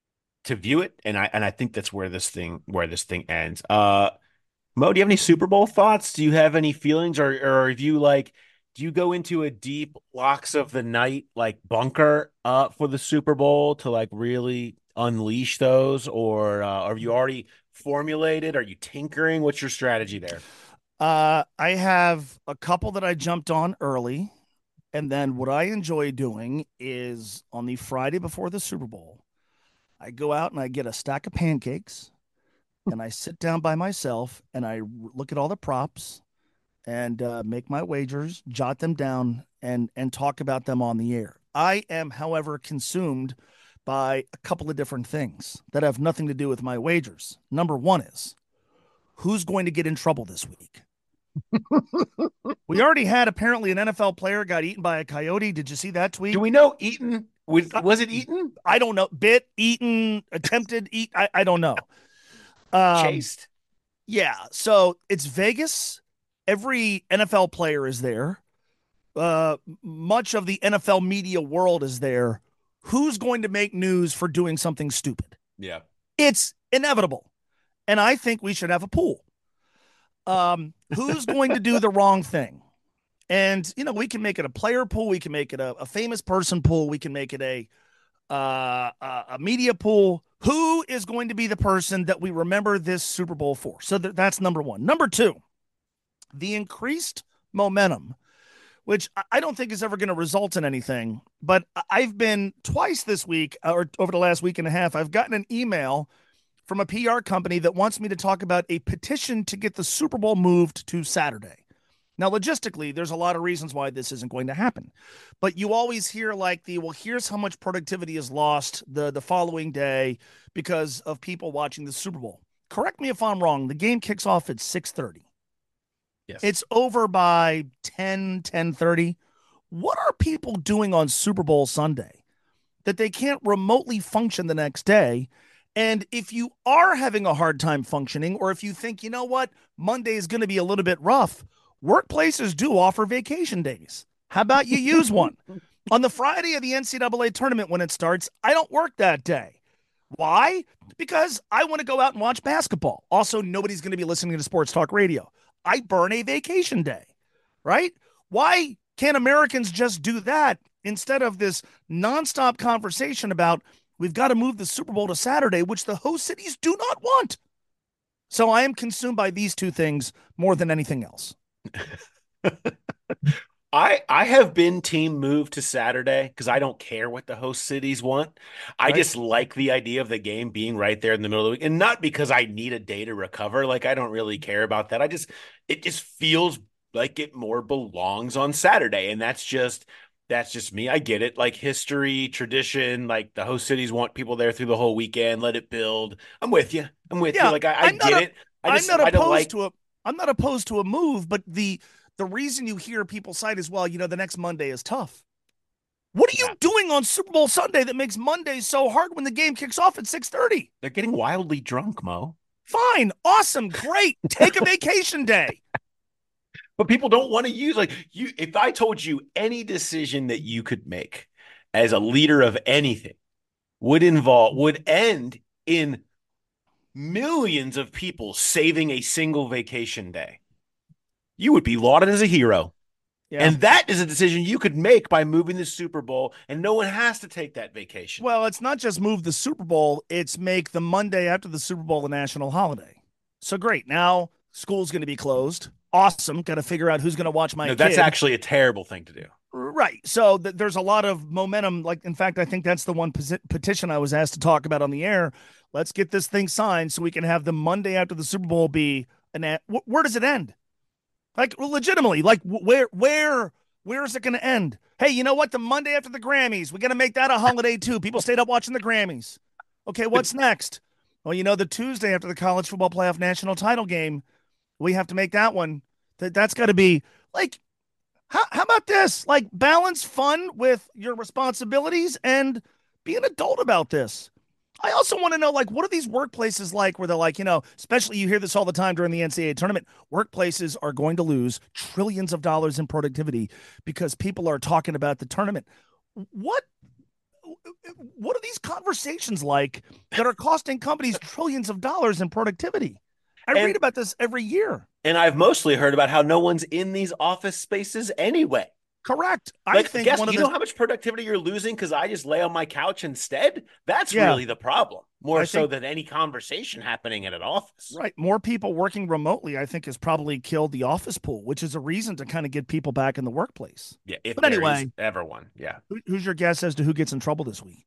Speaker 6: to view it, and I and I think that's where this thing where this thing ends. Uh, Mo, do you have any Super Bowl thoughts? Do you have any feelings, or or have you like? Do you go into a deep locks of the night like bunker uh, for the Super Bowl to like really unleash those, or uh, are you already formulated? Are you tinkering? What's your strategy there?
Speaker 8: Uh, I have a couple that I jumped on early, and then what I enjoy doing is on the Friday before the Super Bowl, I go out and I get a stack of pancakes, and I sit down by myself and I look at all the props. And uh, make my wagers, jot them down, and and talk about them on the air. I am, however, consumed by a couple of different things that have nothing to do with my wagers. Number one is, who's going to get in trouble this week? We already had apparently an N F L player got eaten by a coyote. Did you see that tweet?
Speaker 6: Do we know Eaton? Was, was it Eaton?
Speaker 8: I don't know. Bit, eaten, attempted, eat. I, I don't know. Um,
Speaker 6: Chased.
Speaker 8: Yeah. So it's Vegas. Every N F L player is there. Uh, much of the N F L media world is there. Who's going to make news for doing something stupid?
Speaker 6: Yeah.
Speaker 8: It's inevitable. And I think we should have a pool. Um, who's going to do the wrong thing? And, you know, we can make it a player pool. We can make it a, a famous person pool. We can make it a, uh, a, a media pool. Who is going to be the person that we remember this Super Bowl for? So th- that's number one. Number two. The increased momentum, which I don't think is ever going to result in anything, but I've been twice this week or over the last week and a half, I've gotten an email from a P R company that wants me to talk about a petition to get the Super Bowl moved to Saturday. Now, logistically, there's a lot of reasons why this isn't going to happen, but you always hear like the, well, here's how much productivity is lost the, the following day because of people watching the Super Bowl. Correct me if I'm wrong. The game kicks off at six thirty.
Speaker 6: Yes.
Speaker 8: It's over by ten, ten thirty. What are people doing on Super Bowl Sunday that they can't remotely function the next day? And if you are having a hard time functioning, or if you think, you know what, Monday is going to be a little bit rough, workplaces do offer vacation days. How about you use one? On the Friday of the N C double A tournament when it starts, I don't work that day. Why? Because I want to go out and watch basketball. Also, nobody's going to be listening to sports talk radio. I burn a vacation day, right? Why can't Americans just do that instead of this nonstop conversation about we've got to move the Super Bowl to Saturday, which the host cities do not want? So I am consumed by these two things more than anything else.
Speaker 6: I I have been team moved to Saturday because I don't care what the host cities want. I
Speaker 8: Right.
Speaker 6: just like the idea of the game being right there in the middle of the week, and not because I need a day to recover. Like I don't really care about that. I just it just feels like it more belongs on Saturday, and that's just that's just me. I get it. Like history, tradition, like the host cities want people there through the whole weekend. Let it build. I'm with you. I'm with
Speaker 8: Yeah,
Speaker 6: you. Like I, I
Speaker 8: I'm not
Speaker 6: get
Speaker 8: a-
Speaker 6: it. I just
Speaker 8: I'm not
Speaker 6: I don't
Speaker 8: opposed
Speaker 6: like.
Speaker 8: to a I'm not opposed to a move, but the the reason you hear people cite is, well, you know, the next Monday is tough. What are you
Speaker 6: Yeah.
Speaker 8: doing on Super Bowl Sunday that makes Monday so hard when the game kicks off at six thirty?
Speaker 6: They're getting wildly drunk, Mo.
Speaker 8: Fine, awesome, great. Take a vacation day.
Speaker 6: But people don't want to use like you. If I told you any decision that you could make as a leader of anything would involve would end in millions of people saving a single vacation day, you would be lauded as a hero. Yeah. And that is a decision you could make by moving the Super Bowl, and no one has to take that vacation.
Speaker 8: Well, it's not just move the Super Bowl, it's make the Monday after the Super Bowl a national holiday. So great. Now school's going to be closed. Awesome. Got to figure out who's going to watch my
Speaker 6: no,
Speaker 8: kid.
Speaker 6: That's actually a terrible thing to do.
Speaker 8: Right. So th- there's a lot of momentum. Like, in fact, I think that's the one peti- petition I was asked to talk about on the air. Let's get this thing signed so we can have the Monday after the Super Bowl be an. A- where does it end? Like, legitimately, like where, where, where is it going to end? Hey, you know what? The Monday after the Grammys, we got to make that a holiday too. People stayed up watching the Grammys. Okay, what's next? Well, you know, the Tuesday after the college football playoff national title game, we have to make that one. That that's got to be like. How how about this? Like, balance fun with your responsibilities and be an adult about this. I also want to know, like, what are these workplaces like where they're like, you know, especially you hear this all the time during the N C double A tournament, workplaces are going to lose trillions of dollars in productivity because people are talking about the tournament. What what are these conversations like that are costing companies trillions of dollars in productivity? I and, read about this every year.
Speaker 6: And I've mostly heard about how no one's in these office spaces anyway.
Speaker 8: Correct.
Speaker 6: Like,
Speaker 8: I think
Speaker 6: guess,
Speaker 8: one of
Speaker 6: you
Speaker 8: the...
Speaker 6: know how much productivity you're losing because I just lay on my couch instead? That's
Speaker 8: yeah.
Speaker 6: really the problem, more
Speaker 8: I
Speaker 6: so
Speaker 8: think...
Speaker 6: than any conversation happening at an office.
Speaker 8: Right. More people working remotely, I think, has probably killed the office pool, which is a reason to kind of get people back in the workplace.
Speaker 6: Yeah. If
Speaker 8: but anyway,
Speaker 6: ever one. Yeah.
Speaker 8: Who, who's your guess as to who gets in trouble this week?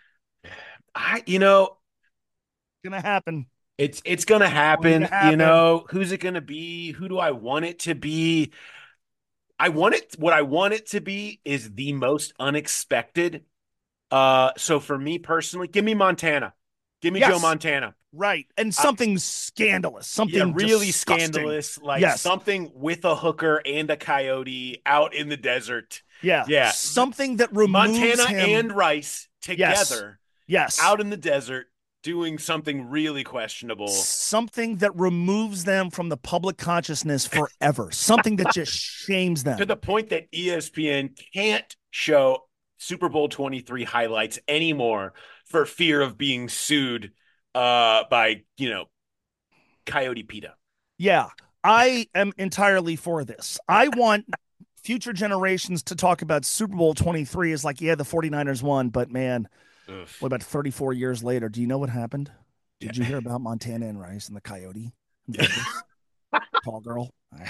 Speaker 6: I, you know,
Speaker 8: it's going to happen.
Speaker 6: It's it's gonna happen,
Speaker 8: to happen,
Speaker 6: you know. Who's it gonna be? Who do I want it to be? I want it. What I want it to be is the most unexpected. Uh, so for me personally, give me Montana. Give me yes. Joe Montana.
Speaker 8: Right, and something uh, scandalous, something
Speaker 6: yeah, really
Speaker 8: disgusting.
Speaker 6: scandalous, like
Speaker 8: yes.
Speaker 6: something with a hooker and a coyote out in the desert.
Speaker 8: Yeah,
Speaker 6: yeah,
Speaker 8: something that removes
Speaker 6: Montana
Speaker 8: him.
Speaker 6: and Rice together.
Speaker 8: Yes, yes.
Speaker 6: out in the desert. Doing something really questionable.
Speaker 8: Something that removes them from the public consciousness forever. Something that just shames them.
Speaker 6: To the point that E S P N can't show Super Bowl twenty-three highlights anymore for fear of being sued uh, by, you know, Coyote PETA.
Speaker 8: Yeah, I am entirely for this. I want future generations to talk about Super Bowl twenty-three as like, yeah, the 49ers won, but man... Ugh. What about thirty-four years later? Do you know what happened? Did yeah. you hear about Montana and Rice and the coyote? Tall girl.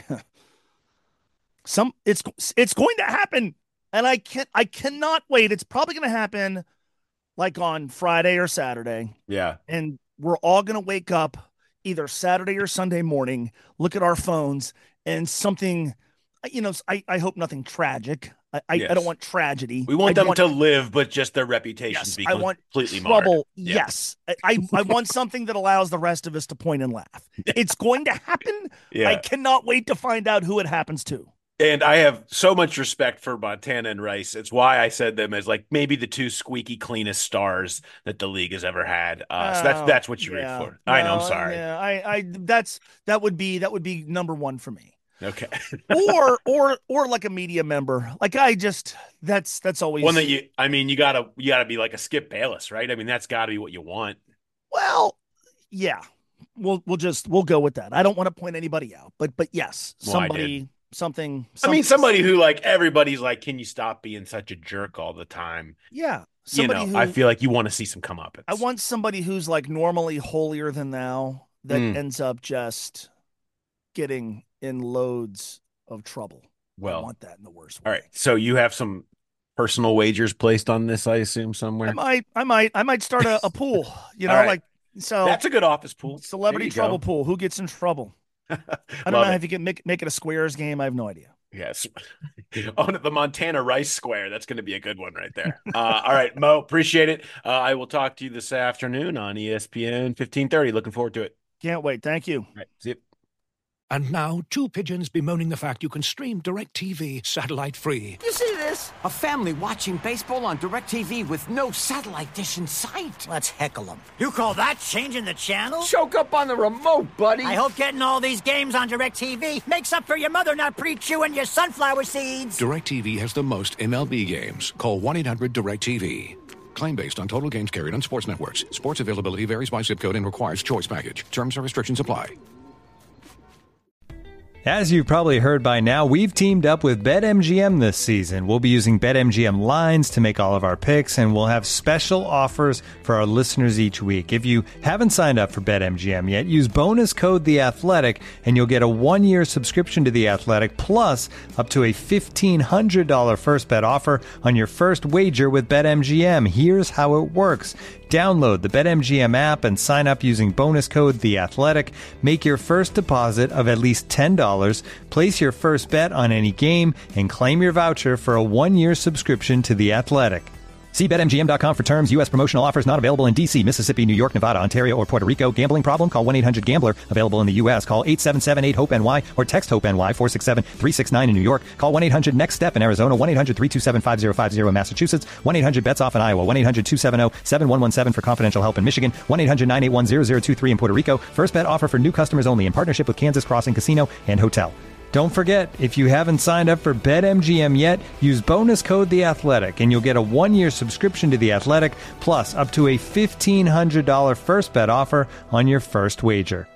Speaker 8: Some it's it's going to happen, and I can't. I cannot wait. It's probably going to happen like on Friday or Saturday.
Speaker 6: Yeah,
Speaker 8: and we're all going to wake up either Saturday or Sunday morning, look at our phones, and something. You know, I I hope nothing tragic. I, I, yes. I don't want tragedy.
Speaker 6: We want
Speaker 8: I
Speaker 6: them
Speaker 8: want,
Speaker 6: to live, but just their reputations
Speaker 8: yes,
Speaker 6: be
Speaker 8: I want
Speaker 6: completely
Speaker 8: trouble.
Speaker 6: marred.
Speaker 8: Yes. Yeah. I, I want something that allows the rest of us to point and laugh. It's going to happen.
Speaker 6: Yeah.
Speaker 8: I cannot wait to find out who it happens to.
Speaker 6: And I have so much respect for Montana and Rice. It's why I said them as like maybe the two squeaky cleanest stars that the league has ever had. Uh, oh, so that's that's what you
Speaker 8: yeah.
Speaker 6: root for.
Speaker 8: No,
Speaker 6: I know. I'm sorry.
Speaker 8: Yeah, I, I that's that would be that would be number one for me.
Speaker 6: Okay.
Speaker 8: or or or like a media member. Like I just that's that's always
Speaker 6: one that you I mean you gotta you gotta be like a Skip Bayless, right? I mean that's gotta be what you want.
Speaker 8: Well, yeah. We'll we'll just we'll go with that. I don't want to point anybody out, but but yes,
Speaker 6: well,
Speaker 8: somebody something, something
Speaker 6: I mean somebody who like everybody's like, can you stop being such a jerk all the time?
Speaker 8: Yeah.
Speaker 6: Somebody you know, who, I feel like you want to see some comeuppance.
Speaker 8: I want somebody who's like normally holier than thou that mm. ends up just getting in loads of trouble.
Speaker 6: Well,
Speaker 8: I want that in the worst way.
Speaker 6: All right. So you have some personal wagers placed on this, I assume, somewhere?
Speaker 8: I might, I might, I might start a, a pool, you know,
Speaker 6: right.
Speaker 8: like, so
Speaker 6: that's a good office pool.
Speaker 8: Celebrity trouble go. pool. Who gets in trouble? I don't know it. if you can make, make it a squares game. I have no idea.
Speaker 6: Yes. On the Montana Rice Square. That's going to be a good one right there. Uh, all right, Mo, appreciate it. Uh, I will talk to you this afternoon on E S P N fifteen thirty. Looking forward to it.
Speaker 8: Can't wait. Thank you.
Speaker 6: All right. See you.
Speaker 1: And now, two pigeons bemoaning the fact you can stream DirecTV satellite-free.
Speaker 2: You see this? A family watching baseball on DirecTV with no satellite dish in sight.
Speaker 3: Let's heckle them. You call that changing the channel?
Speaker 2: Choke up on the remote, buddy.
Speaker 3: I hope getting all these games on DirecTV makes up for your mother not pre-chewing your sunflower seeds.
Speaker 1: DirecTV has the most M L B games. Call one eight hundred direct T V. Claim based on total games carried on sports networks. Sports availability varies by zip code and requires choice package. Terms and restrictions apply.
Speaker 7: As you've probably heard by now, we've teamed up with BetMGM this season. We'll be using BetMGM lines to make all of our picks, and we'll have special offers for our listeners each week. If you haven't signed up for BetMGM yet, use bonus code The Athletic, and you'll get a one-year subscription to The Athletic, plus up to a fifteen hundred dollars first bet offer on your first wager with BetMGM. Here's how it works. Download the BetMGM app and sign up using bonus code The Athletic. Make your first deposit of at least ten dollars. Place your first bet on any game and claim your voucher for a one-year subscription to The Athletic. See Bet M G M dot com for terms. U S promotional offers not available in D C, Mississippi, New York, Nevada, Ontario, or Puerto Rico. Gambling problem? Call one eight hundred gambler. Available in the U S. Call eight seven seven eight hope N Y or text HOPE-NY four six seven three six nine in New York. Call one eight hundred next step in Arizona. one eight hundred three two seven five zero five zero in Massachusetts. one eight hundred bets off in Iowa. one eight hundred two seven zero seven one one seven for confidential help in Michigan. one eight hundred nine eight one zero zero two three in Puerto Rico. First bet offer for new customers only in partnership with Kansas Crossing Casino and Hotel. Don't forget, if you haven't signed up for BetMGM yet, use bonus code The Athletic, and you'll get a one-year subscription to The Athletic, plus up to a fifteen hundred dollars first bet offer on your first wager.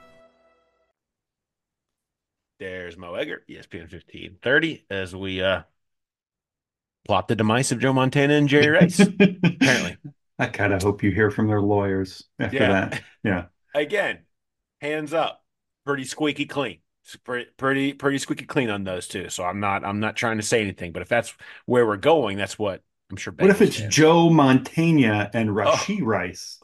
Speaker 6: There's Mo Egger, E S P N fifteen thirty, as we uh, plot the demise of Joe Montana and Jerry Rice, apparently.
Speaker 5: I kind of hope you hear from their lawyers after
Speaker 6: Yeah.
Speaker 5: that. Yeah.
Speaker 6: Again, hands up, pretty squeaky clean. It's Pretty, pretty, pretty squeaky clean on those two. So I'm not, I'm not trying to say anything. But if that's where we're going, that's what I'm sure.
Speaker 5: What if
Speaker 6: Bengals
Speaker 5: it's
Speaker 6: fans-
Speaker 5: Joe Montana and Rashee Rice?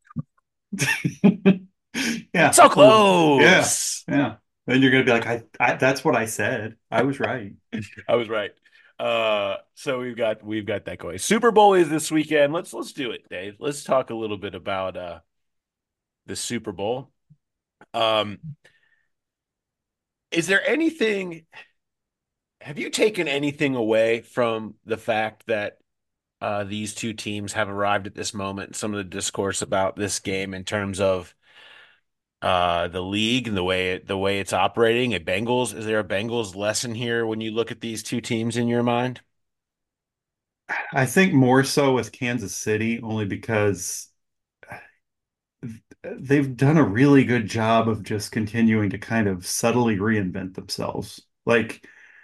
Speaker 5: Yeah.
Speaker 6: So close.
Speaker 5: Yeah. Yeah. Then you're going to be like, I, I, that's what I said. I was right.
Speaker 6: I was right. Uh, so we've got we've got that going. Super Bowl is this weekend. Let's let's do it, Dave. Let's talk a little bit about uh the Super Bowl. Um, is there anything? Have you taken anything away from the fact that uh, these two teams have arrived at this moment? Some of the discourse about this game in terms of uh, the league and the way it, the way it's operating. A Bengals, is there a Bengals lesson here when you look at these two teams in your mind?
Speaker 5: I think more so with Kansas City, only because they've done a really good job of just continuing to kind of subtly reinvent themselves. Like,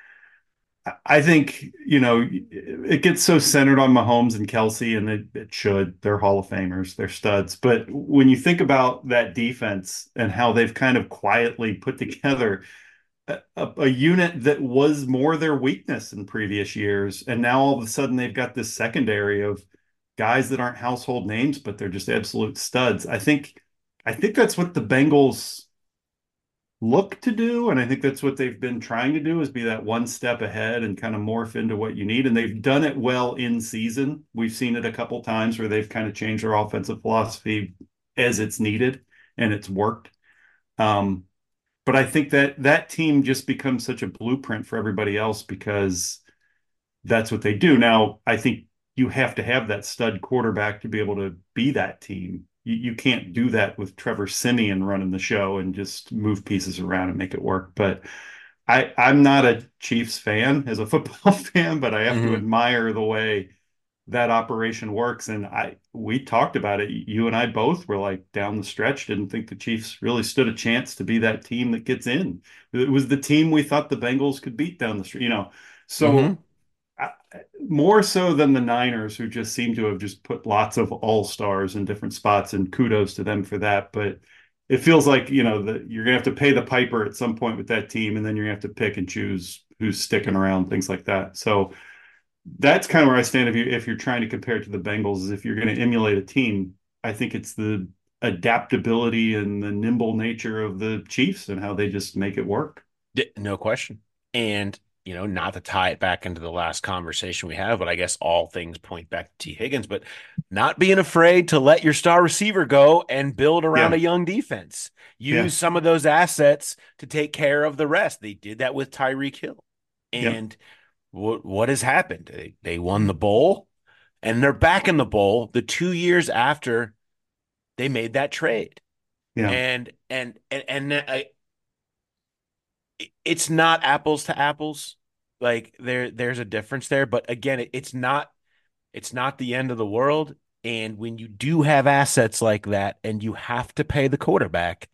Speaker 5: I think, you know, it gets so centered on Mahomes and Kelsey, and it, it should. They're Hall of Famers, they're studs. But when you think about that defense and how they've kind of quietly put together a, a, a unit that was more their weakness in previous years, and now all of a sudden they've got this secondary of guys that aren't household names, but they're just absolute studs. I think, I think that's what the Bengals look to do, and I think that's what they've been trying to do, is be that one step ahead and kind of morph into what you need. And they've done it well in season. We've seen it a couple times where they've kind of changed their offensive philosophy as it's needed, and it's worked. Um, but I think that that team just becomes such a blueprint for everybody else because that's what they do. Now, I think you have to have that stud quarterback to be able to be that team. You, you can't do that with Trevor Siemian running the show and just move pieces around and make it work. But I, I'm not a Chiefs fan as a football fan, but I have
Speaker 6: Mhm.
Speaker 5: to admire the way that operation works. And I, we talked about it. You and I both were like down the stretch, didn't think the Chiefs really stood a chance to be that team that gets in. It was the team we thought the Bengals could beat down the street, you know? So
Speaker 6: Mhm.
Speaker 5: I, more so than the Niners, who just seem to have just put lots of all-stars in different spots, and kudos to them for that. But it feels like, you know, that you're going to have to pay the piper at some point with that team, and then you're going to have to pick and choose who's sticking around, things like that. So that's kind of where I stand. If you, if you're trying to compare it to the Bengals, is if you're going to emulate a team, I think it's the adaptability and the nimble nature of the Chiefs and how they just make it work.
Speaker 6: D- No question. And, you know, not to tie it back into the last conversation we have, but I guess all things point back to T. Higgins, but not being afraid to let your star receiver go and build around
Speaker 5: Yeah.
Speaker 6: a young defense. Use
Speaker 5: Yeah.
Speaker 6: some of those assets to take care of the rest. They did that with Tyreek Hill. And what what has happened? They, they won the bowl, and they're back in the bowl the two years after they made that trade.
Speaker 5: Yeah.
Speaker 6: And, and, and, and I, it's not apples to apples. Like there, there's a difference there, but again, it, it's not It's not the end of the world. And when you do have assets like that and you have to pay the quarterback,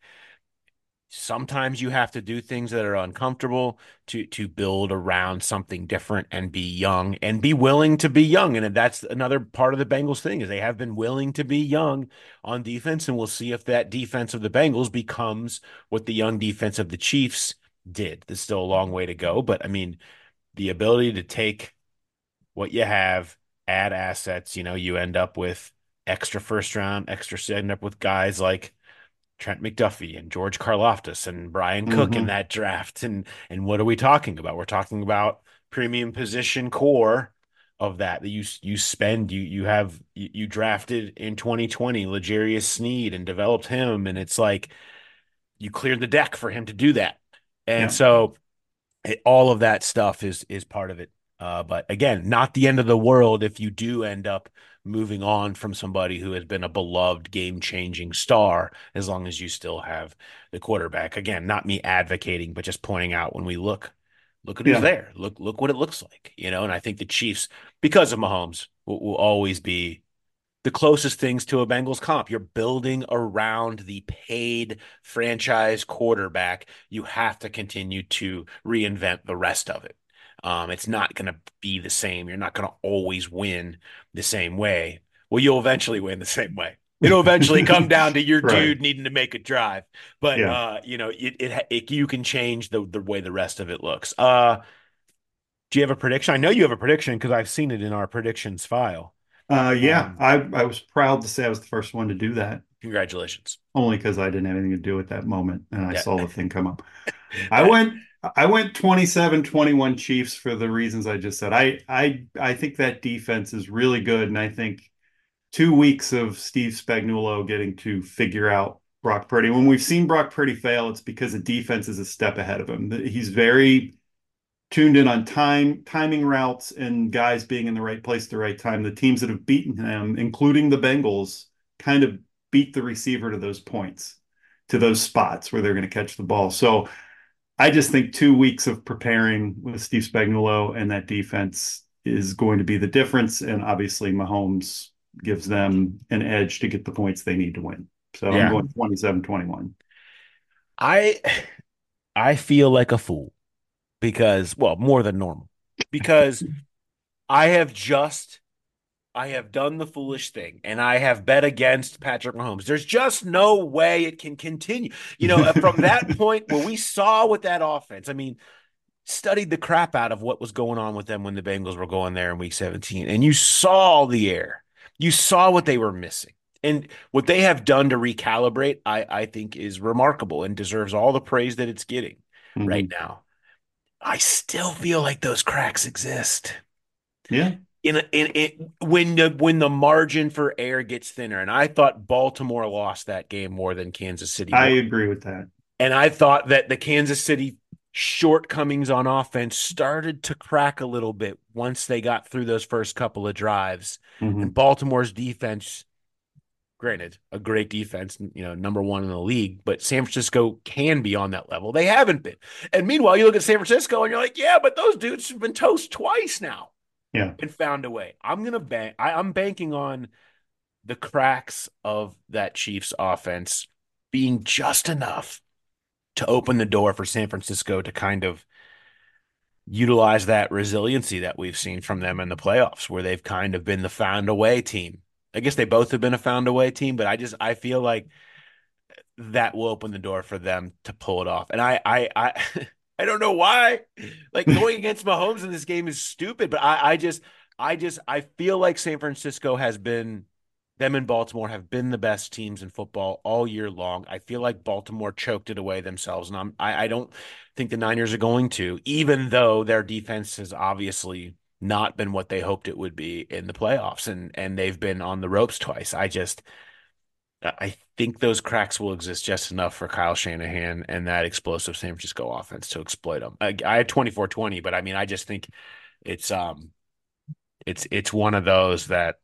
Speaker 6: sometimes you have to do things that are uncomfortable to to build around something different and be young and be willing to be young. And that's another part of the Bengals thing is they have been willing to be young on defense. And we'll see if that defense of the Bengals becomes what the young defense of the Chiefs did. There's still a long way to go. But I mean, the ability to take what you have, add assets, you know, you end up with extra first round, extra end up with guys like Trent McDuffie and George Karlaftis and Brian Cook
Speaker 5: Mm-hmm.
Speaker 6: in that draft. And and what are we talking about? We're talking about premium position core of that that you you spend you you have you, you drafted in twenty twenty L'Jarius Sneed and developed him, and it's like you cleared the deck for him to do that. And
Speaker 5: Yeah.
Speaker 6: so it, all of that stuff is is part of it. Uh, but again, not the end of the world if you do end up moving on from somebody who has been a beloved game-changing star, as long as you still have the quarterback. Again, not me advocating, but just pointing out when we look, look at who's
Speaker 5: Yeah.
Speaker 6: there. Look, look what it looks like, you know. And I think the Chiefs, because of Mahomes, will, will always be the closest things to a Bengals comp. You're building around the paid franchise quarterback. You have to continue to reinvent the rest of it. Um, it's not going to be the same. You're not going to always win the same way. Well, you'll eventually win the same way. It'll eventually come down to your
Speaker 5: Right.
Speaker 6: dude needing to make a drive. But,
Speaker 5: Yeah.
Speaker 6: uh, you know, it, it, it you can change the, the way the rest of it looks. Uh, do you have a prediction? I know you have a prediction because I've seen it in our predictions file.
Speaker 5: Uh, yeah,
Speaker 6: Um,
Speaker 5: I, I was proud to say I was the first one to do that,
Speaker 6: Congratulations.
Speaker 5: only because I didn't have anything to do with that moment and I
Speaker 6: Yeah.
Speaker 5: saw the thing come up. I went I went twenty-seven twenty-one Chiefs for the reasons I just said. I I I think that defense is really good, and I think two weeks of Steve Spagnuolo getting to figure out Brock Purdy. When we've seen Brock Purdy fail, it's because the defense is a step ahead of him. He's very tuned in on time, timing routes, and guys being in the right place at the right time. The teams that have beaten him, including the Bengals, kind of beat the receiver to those points, to those spots where they're going to catch the ball. So I just think two weeks of preparing with Steve Spagnuolo and that defense is going to be the difference. And obviously, Mahomes gives them an edge to get the points they need to win. So
Speaker 6: Yeah.
Speaker 5: I'm going twenty-seven twenty-one.
Speaker 6: I I feel like a fool because, well, more than normal, because I have just I have done the foolish thing and I have bet against Patrick Mahomes. There's just no way it can continue. You know, from that point where we saw with that offense, I mean, studied the crap out of what was going on with them when the Bengals were going there in week seventeen, and you saw the air. You saw what they were missing. And what they have done to recalibrate, I, I think, is remarkable and deserves all the praise that it's getting
Speaker 5: Mhm.
Speaker 6: right now. I still feel like those cracks exist.
Speaker 5: Yeah.
Speaker 6: In, a, in in when the when the margin for error gets thinner, and I thought Baltimore lost that game more than Kansas City.
Speaker 5: I
Speaker 6: won.
Speaker 5: agree with that.
Speaker 6: And I thought that the Kansas City shortcomings on offense started to crack a little bit once they got through those first couple of drives.
Speaker 5: Mhm.
Speaker 6: And Baltimore's defense, granted, a great defense, you know, number one in the league, but San Francisco can be on that level. They haven't been. And meanwhile, you look at San Francisco and you're like, yeah, but those dudes have been toast twice now.
Speaker 5: Yeah.
Speaker 6: And found a way. I'm gonna bank. I, I'm banking on the cracks of that Chiefs offense being just enough to open the door for San Francisco to kind of utilize that resiliency that we've seen from them in the playoffs, where they've kind of been the found a way team. I guess they both have been a found a way team, but I just I feel like that will open the door for them to pull it off. And I I I. I don't know why. Like going against Mahomes in this game is stupid, but I, I just, I just, I feel like San Francisco has been, them and Baltimore have been the best teams in football all year long. I feel like Baltimore choked it away themselves, and I'm, I, I don't think the Niners are going to, even though their defense has obviously not been what they hoped it would be in the playoffs, and and they've been on the ropes twice. I just. I think those cracks will exist just enough for Kyle Shanahan and that explosive San Francisco offense to exploit them. I, I had twenty-four twenty, but I mean, I just think it's um, it's it's one of those that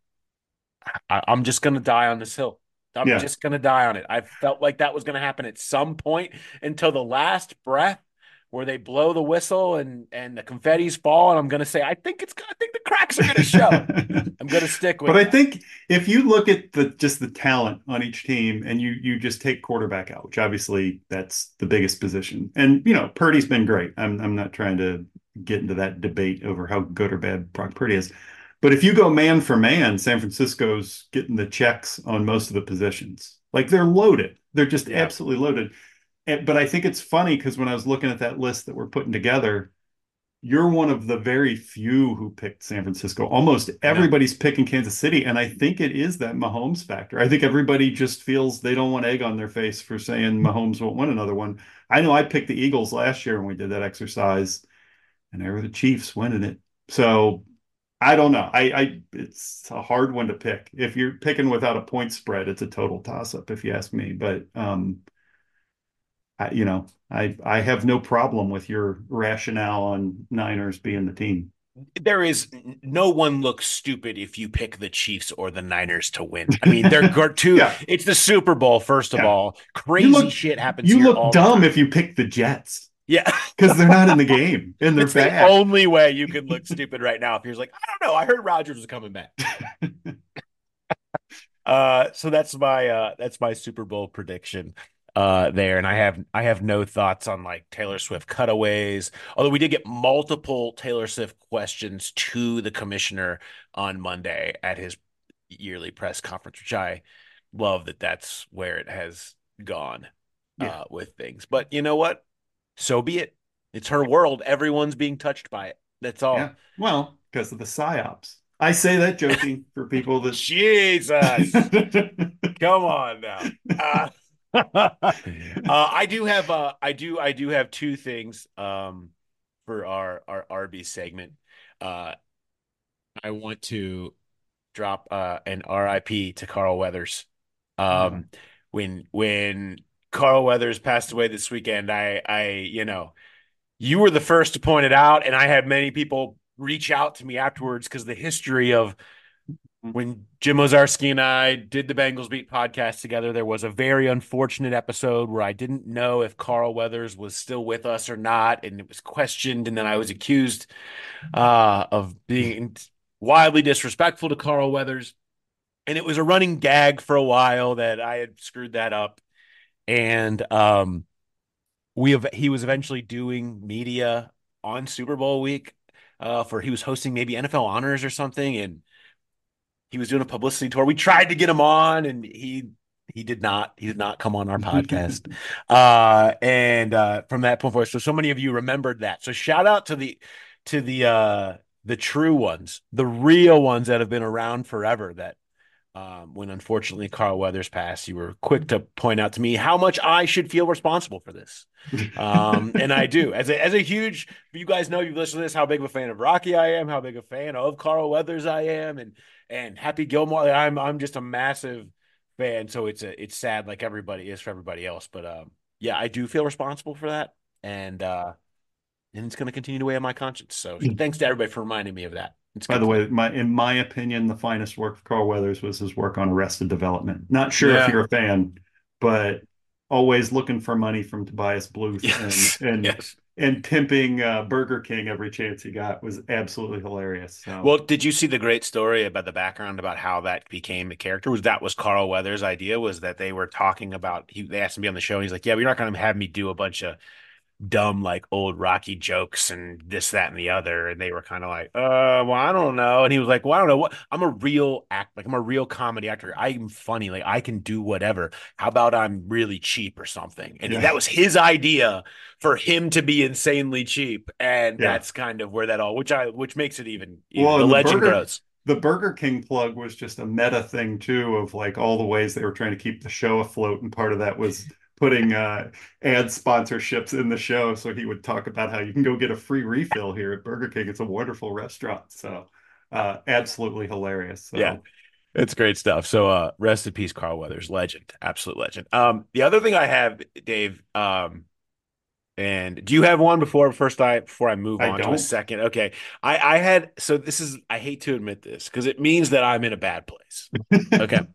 Speaker 6: I, I'm just going to die on this hill. I'm
Speaker 5: Yeah.
Speaker 6: just going to die on it. I felt like that was going to happen at some point until the last breath where they blow the whistle and and the confetti's fall, and I'm going to say I think it's I think the cracks are going to show. I'm going to stick with.
Speaker 5: But
Speaker 6: that.
Speaker 5: I think if you look at the just the talent on each team, and you you just take quarterback out, which obviously that's the biggest position, and you know Purdy's been great. I'm I'm not trying to get into that debate over how good or bad Brock Purdy is. But if you go man for man, San Francisco's getting the checks on most of the positions. Like they're loaded. They're just yeah. absolutely loaded. And, but I think it's funny because when I was looking at that list that we're putting together, you're one of the very few who picked San Francisco. Almost everybody's picking Kansas City. And I think it is that Mahomes factor. I think everybody just feels they don't want egg on their face for saying Mahomes won't win another one. I know I picked the Eagles last year when we did that exercise, and they were the Chiefs winning it. So I don't know. I, I it's a hard one to pick. If you're picking without a point spread, it's a total toss-up, if you ask me. But um, I, you know, I I have no problem with your rationale on Niners being the team.
Speaker 6: There is no one looks stupid if you pick the Chiefs or the Niners to win. I mean, they're two. yeah. It's the Super Bowl, first of yeah. all. Crazy look, shit happens.
Speaker 5: You
Speaker 6: here
Speaker 5: look
Speaker 6: all
Speaker 5: dumb if you pick the Jets.
Speaker 6: Yeah,
Speaker 5: because they're not in the game and they're
Speaker 6: it's
Speaker 5: bad.
Speaker 6: The only way you can look stupid right now if you're like, I don't know, I heard Rodgers was coming back. uh, so that's my uh, that's my Super Bowl prediction uh, there, and I have I have no thoughts on like Taylor Swift cutaways. Although we did get multiple Taylor Swift questions to the commissioner on Monday at his yearly press conference, which I love that that's where it has gone uh, yeah. with things. But you know what? So be it. It's her world. Everyone's being touched by it. That's all. Yeah.
Speaker 5: Well, because of the psyops. I say that joking for people that.
Speaker 6: Jesus. Come on now. Uh, uh, I do have. Uh, I do. I do have two things um, for our our R B segment. Uh, I want to drop uh, an R I P to Carl Weathers. Um, mm-hmm. When when. Carl Weathers passed away this weekend. I, I, you know, you were the first to point it out, and I had many people reach out to me afterwards because the history of when Jim Ozarski and I did the Bengals Beat podcast together, there was a very unfortunate episode where I didn't know if Carl Weathers was still with us or not, and it was questioned, and then I was accused uh, of being wildly disrespectful to Carl Weathers, and it was a running gag for a while that I had screwed that up. And um, we have he was eventually doing media on Super Bowl week uh, for he was hosting maybe N F L Honors or something, and he was doing a publicity tour. We tried to get him on, and he he did not he did not come on our podcast. uh, and uh, from that point forward, so so many of you remembered that. So shout out to the to the uh, the true ones, the real ones that have been around forever. That. Um, when unfortunately Carl Weathers passed, you were quick to point out to me how much I should feel responsible for this. Um, and I do. As a, as a huge, you guys know, you've listened to this, how big of a fan of Rocky I am, how big a fan of Carl Weathers I am, and and Happy Gilmore. I'm I'm just a massive fan. So it's a it's sad like everybody is for everybody else. But um, yeah, I do feel responsible for that. And uh, and it's going to continue to weigh on my conscience. So thanks to everybody for reminding me of that. It's
Speaker 5: By the way, my in my opinion, the finest work of Carl Weathers was his work on Arrested Development. Not sure yeah. if you're a fan, but always looking for money from Tobias Bluth
Speaker 6: yes.
Speaker 5: and and,
Speaker 6: yes.
Speaker 5: and pimping uh, Burger King every chance he got was absolutely hilarious. So.
Speaker 6: Well, did you see the great story about the background about how that became a character? Was that was Carl Weathers' idea? Was that they were talking about? He they asked him to be on the show, and he's like, "Yeah, but you're not going to have me do a bunch of." dumb like old Rocky jokes and this, that, and the other, and they were kind of like, uh, well, I don't know. And he was like, well, I don't know what. I'm a real act, like I'm a real comedy actor. I'm funny, like I can do whatever. How about I'm really cheap or something? And yeah. that was his idea for him to be insanely cheap, and yeah. that's kind of where that all, which I, which makes it even, even
Speaker 5: well,
Speaker 6: the,
Speaker 5: the
Speaker 6: legend
Speaker 5: burger,
Speaker 6: grows.
Speaker 5: The Burger King plug was just a meta thing too, of like all the ways they were trying to keep the show afloat, and part of that was. Putting uh, ad sponsorships in the show, so he would talk about how you can go get a free refill here at Burger King. It's a wonderful restaurant, so uh, absolutely hilarious. So.
Speaker 6: Yeah, it's great stuff. So uh, rest in peace, Carl Weathers, legend, absolute legend. Um, the other thing I have, Dave, um, and do you have one before first I before I move
Speaker 5: I
Speaker 6: on
Speaker 5: don't.
Speaker 6: to a second? Okay, I I had so this is I hate to admit this because it means that I'm in a bad place. Okay,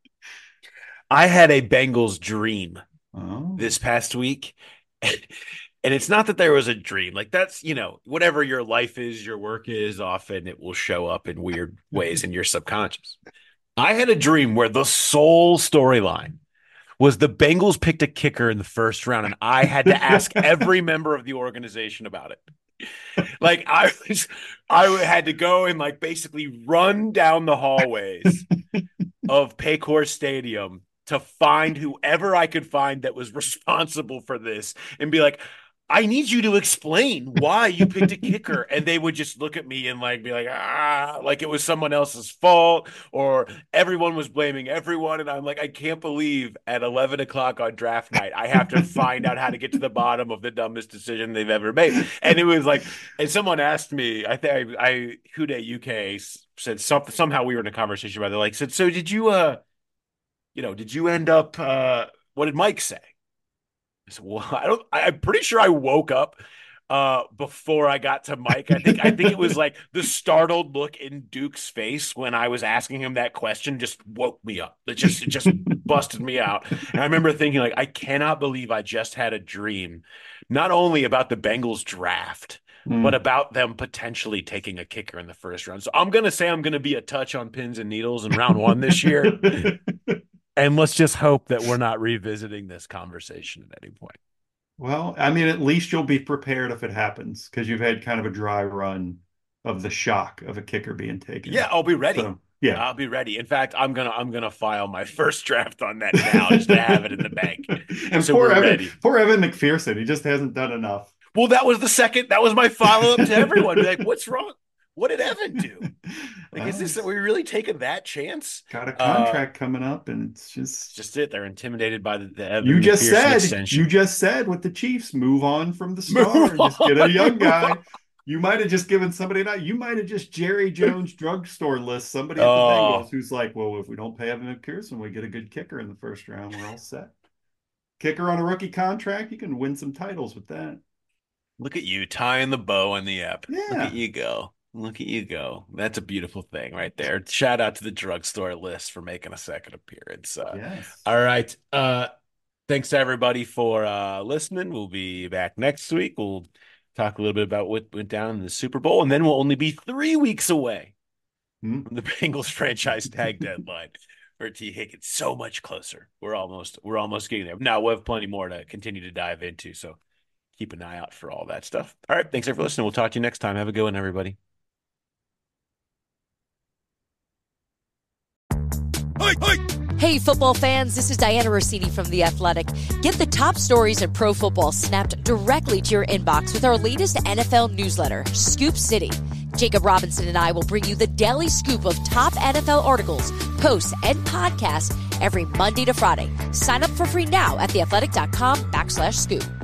Speaker 6: I had a Bengals dream.
Speaker 5: Oh.
Speaker 6: This past week, And it's not that there was a dream. Like that's, you know, whatever your life is, your work is, often it will show up in weird ways in your subconscious. I had a dream where the sole storyline was the Bengals picked a kicker in the first round, and I had to ask every member of the organization about it. Like I was, I had to go and like basically run down the hallways of Paycor Stadium to find whoever I could find that was responsible for this and be like, I need you to explain why you picked a kicker. And they would just look at me and like be like, ah, like it was someone else's fault or everyone was blaming everyone. And I'm like, I can't believe at eleven o'clock on draft night, I have to find out how to get to the bottom of the dumbest decision they've ever made. And it was like, and someone asked me, I think I, I Hude U K said something, somehow we were in a conversation about it. Like said, so did you, uh, you know, did you end up, uh, what did Mike say? I said, well, I don't, I, I'm pretty sure I woke up uh, before I got to Mike. I think, I think it was like the startled look in Duke's face when I was asking him that question just woke me up. It just, it just busted me out. And I remember thinking like, I cannot believe I just had a dream, not only about the Bengals draft, mm. but about them potentially taking a kicker in the first round. So I'm going to say I'm going to be a touch on pins and needles in round one this year. And let's just hope that we're not revisiting this conversation at any point.
Speaker 5: Well, I mean, at least you'll be prepared if it happens because you've had kind of a dry run of the shock of a kicker being taken.
Speaker 6: Yeah, I'll be ready.
Speaker 5: So, yeah,
Speaker 6: I'll be ready. In fact, I'm gonna I'm gonna file my first draft on that now just to have it in the bank.
Speaker 5: And
Speaker 6: so
Speaker 5: poor
Speaker 6: we're
Speaker 5: Evan,
Speaker 6: ready.
Speaker 5: Poor Evan McPherson, he just hasn't done enough.
Speaker 6: Well, that was the second. That was my follow up to everyone. Be like, what's wrong? What did Evan do? Like, well, is this, are we really taking that chance?
Speaker 5: Got a contract uh, coming up, and it's just
Speaker 6: it's just it. They're intimidated by the, the Evan
Speaker 5: you just
Speaker 6: McPherson
Speaker 5: said
Speaker 6: extension.
Speaker 5: You just said with the Chiefs, move on from the star and just get a young guy. You might have just given somebody that. You might have just Jerry Jones drugstore list somebody at the
Speaker 6: oh.
Speaker 5: Bengals who's like, well, if we don't pay Evan McPherson, we get a good kicker in the first round. We're all set. Kicker on a rookie contract, you can win some titles with that.
Speaker 6: Look at you tying the bow on the app.
Speaker 5: Yeah.
Speaker 6: Look at you go. Look at you go. That's a beautiful thing right there. Shout out to the drugstore list for making a second appearance. Uh,
Speaker 5: yes.
Speaker 6: All right. Uh, thanks to everybody for uh, listening. We'll be back next week. We'll talk a little bit about what went down in the Super Bowl, and then we'll only be three weeks away hmm? from the Bengals franchise tag deadline for T. Higgins. So much closer. We're almost we're almost getting there. Now we'll have plenty more to continue to dive into, so keep an eye out for all that stuff. All right. Thanks everyone for listening. We'll talk to you next time. Have a good one, everybody.
Speaker 9: Hey, football fans, this is Diana Rossini from The Athletic. Get the top stories in pro football snapped directly to your inbox with our latest N F L newsletter, Scoop City. Jacob Robinson and I will bring you the daily scoop of top N F L articles, posts, and podcasts every Monday to Friday. Sign up for free now at theathletic.com backslash scoop.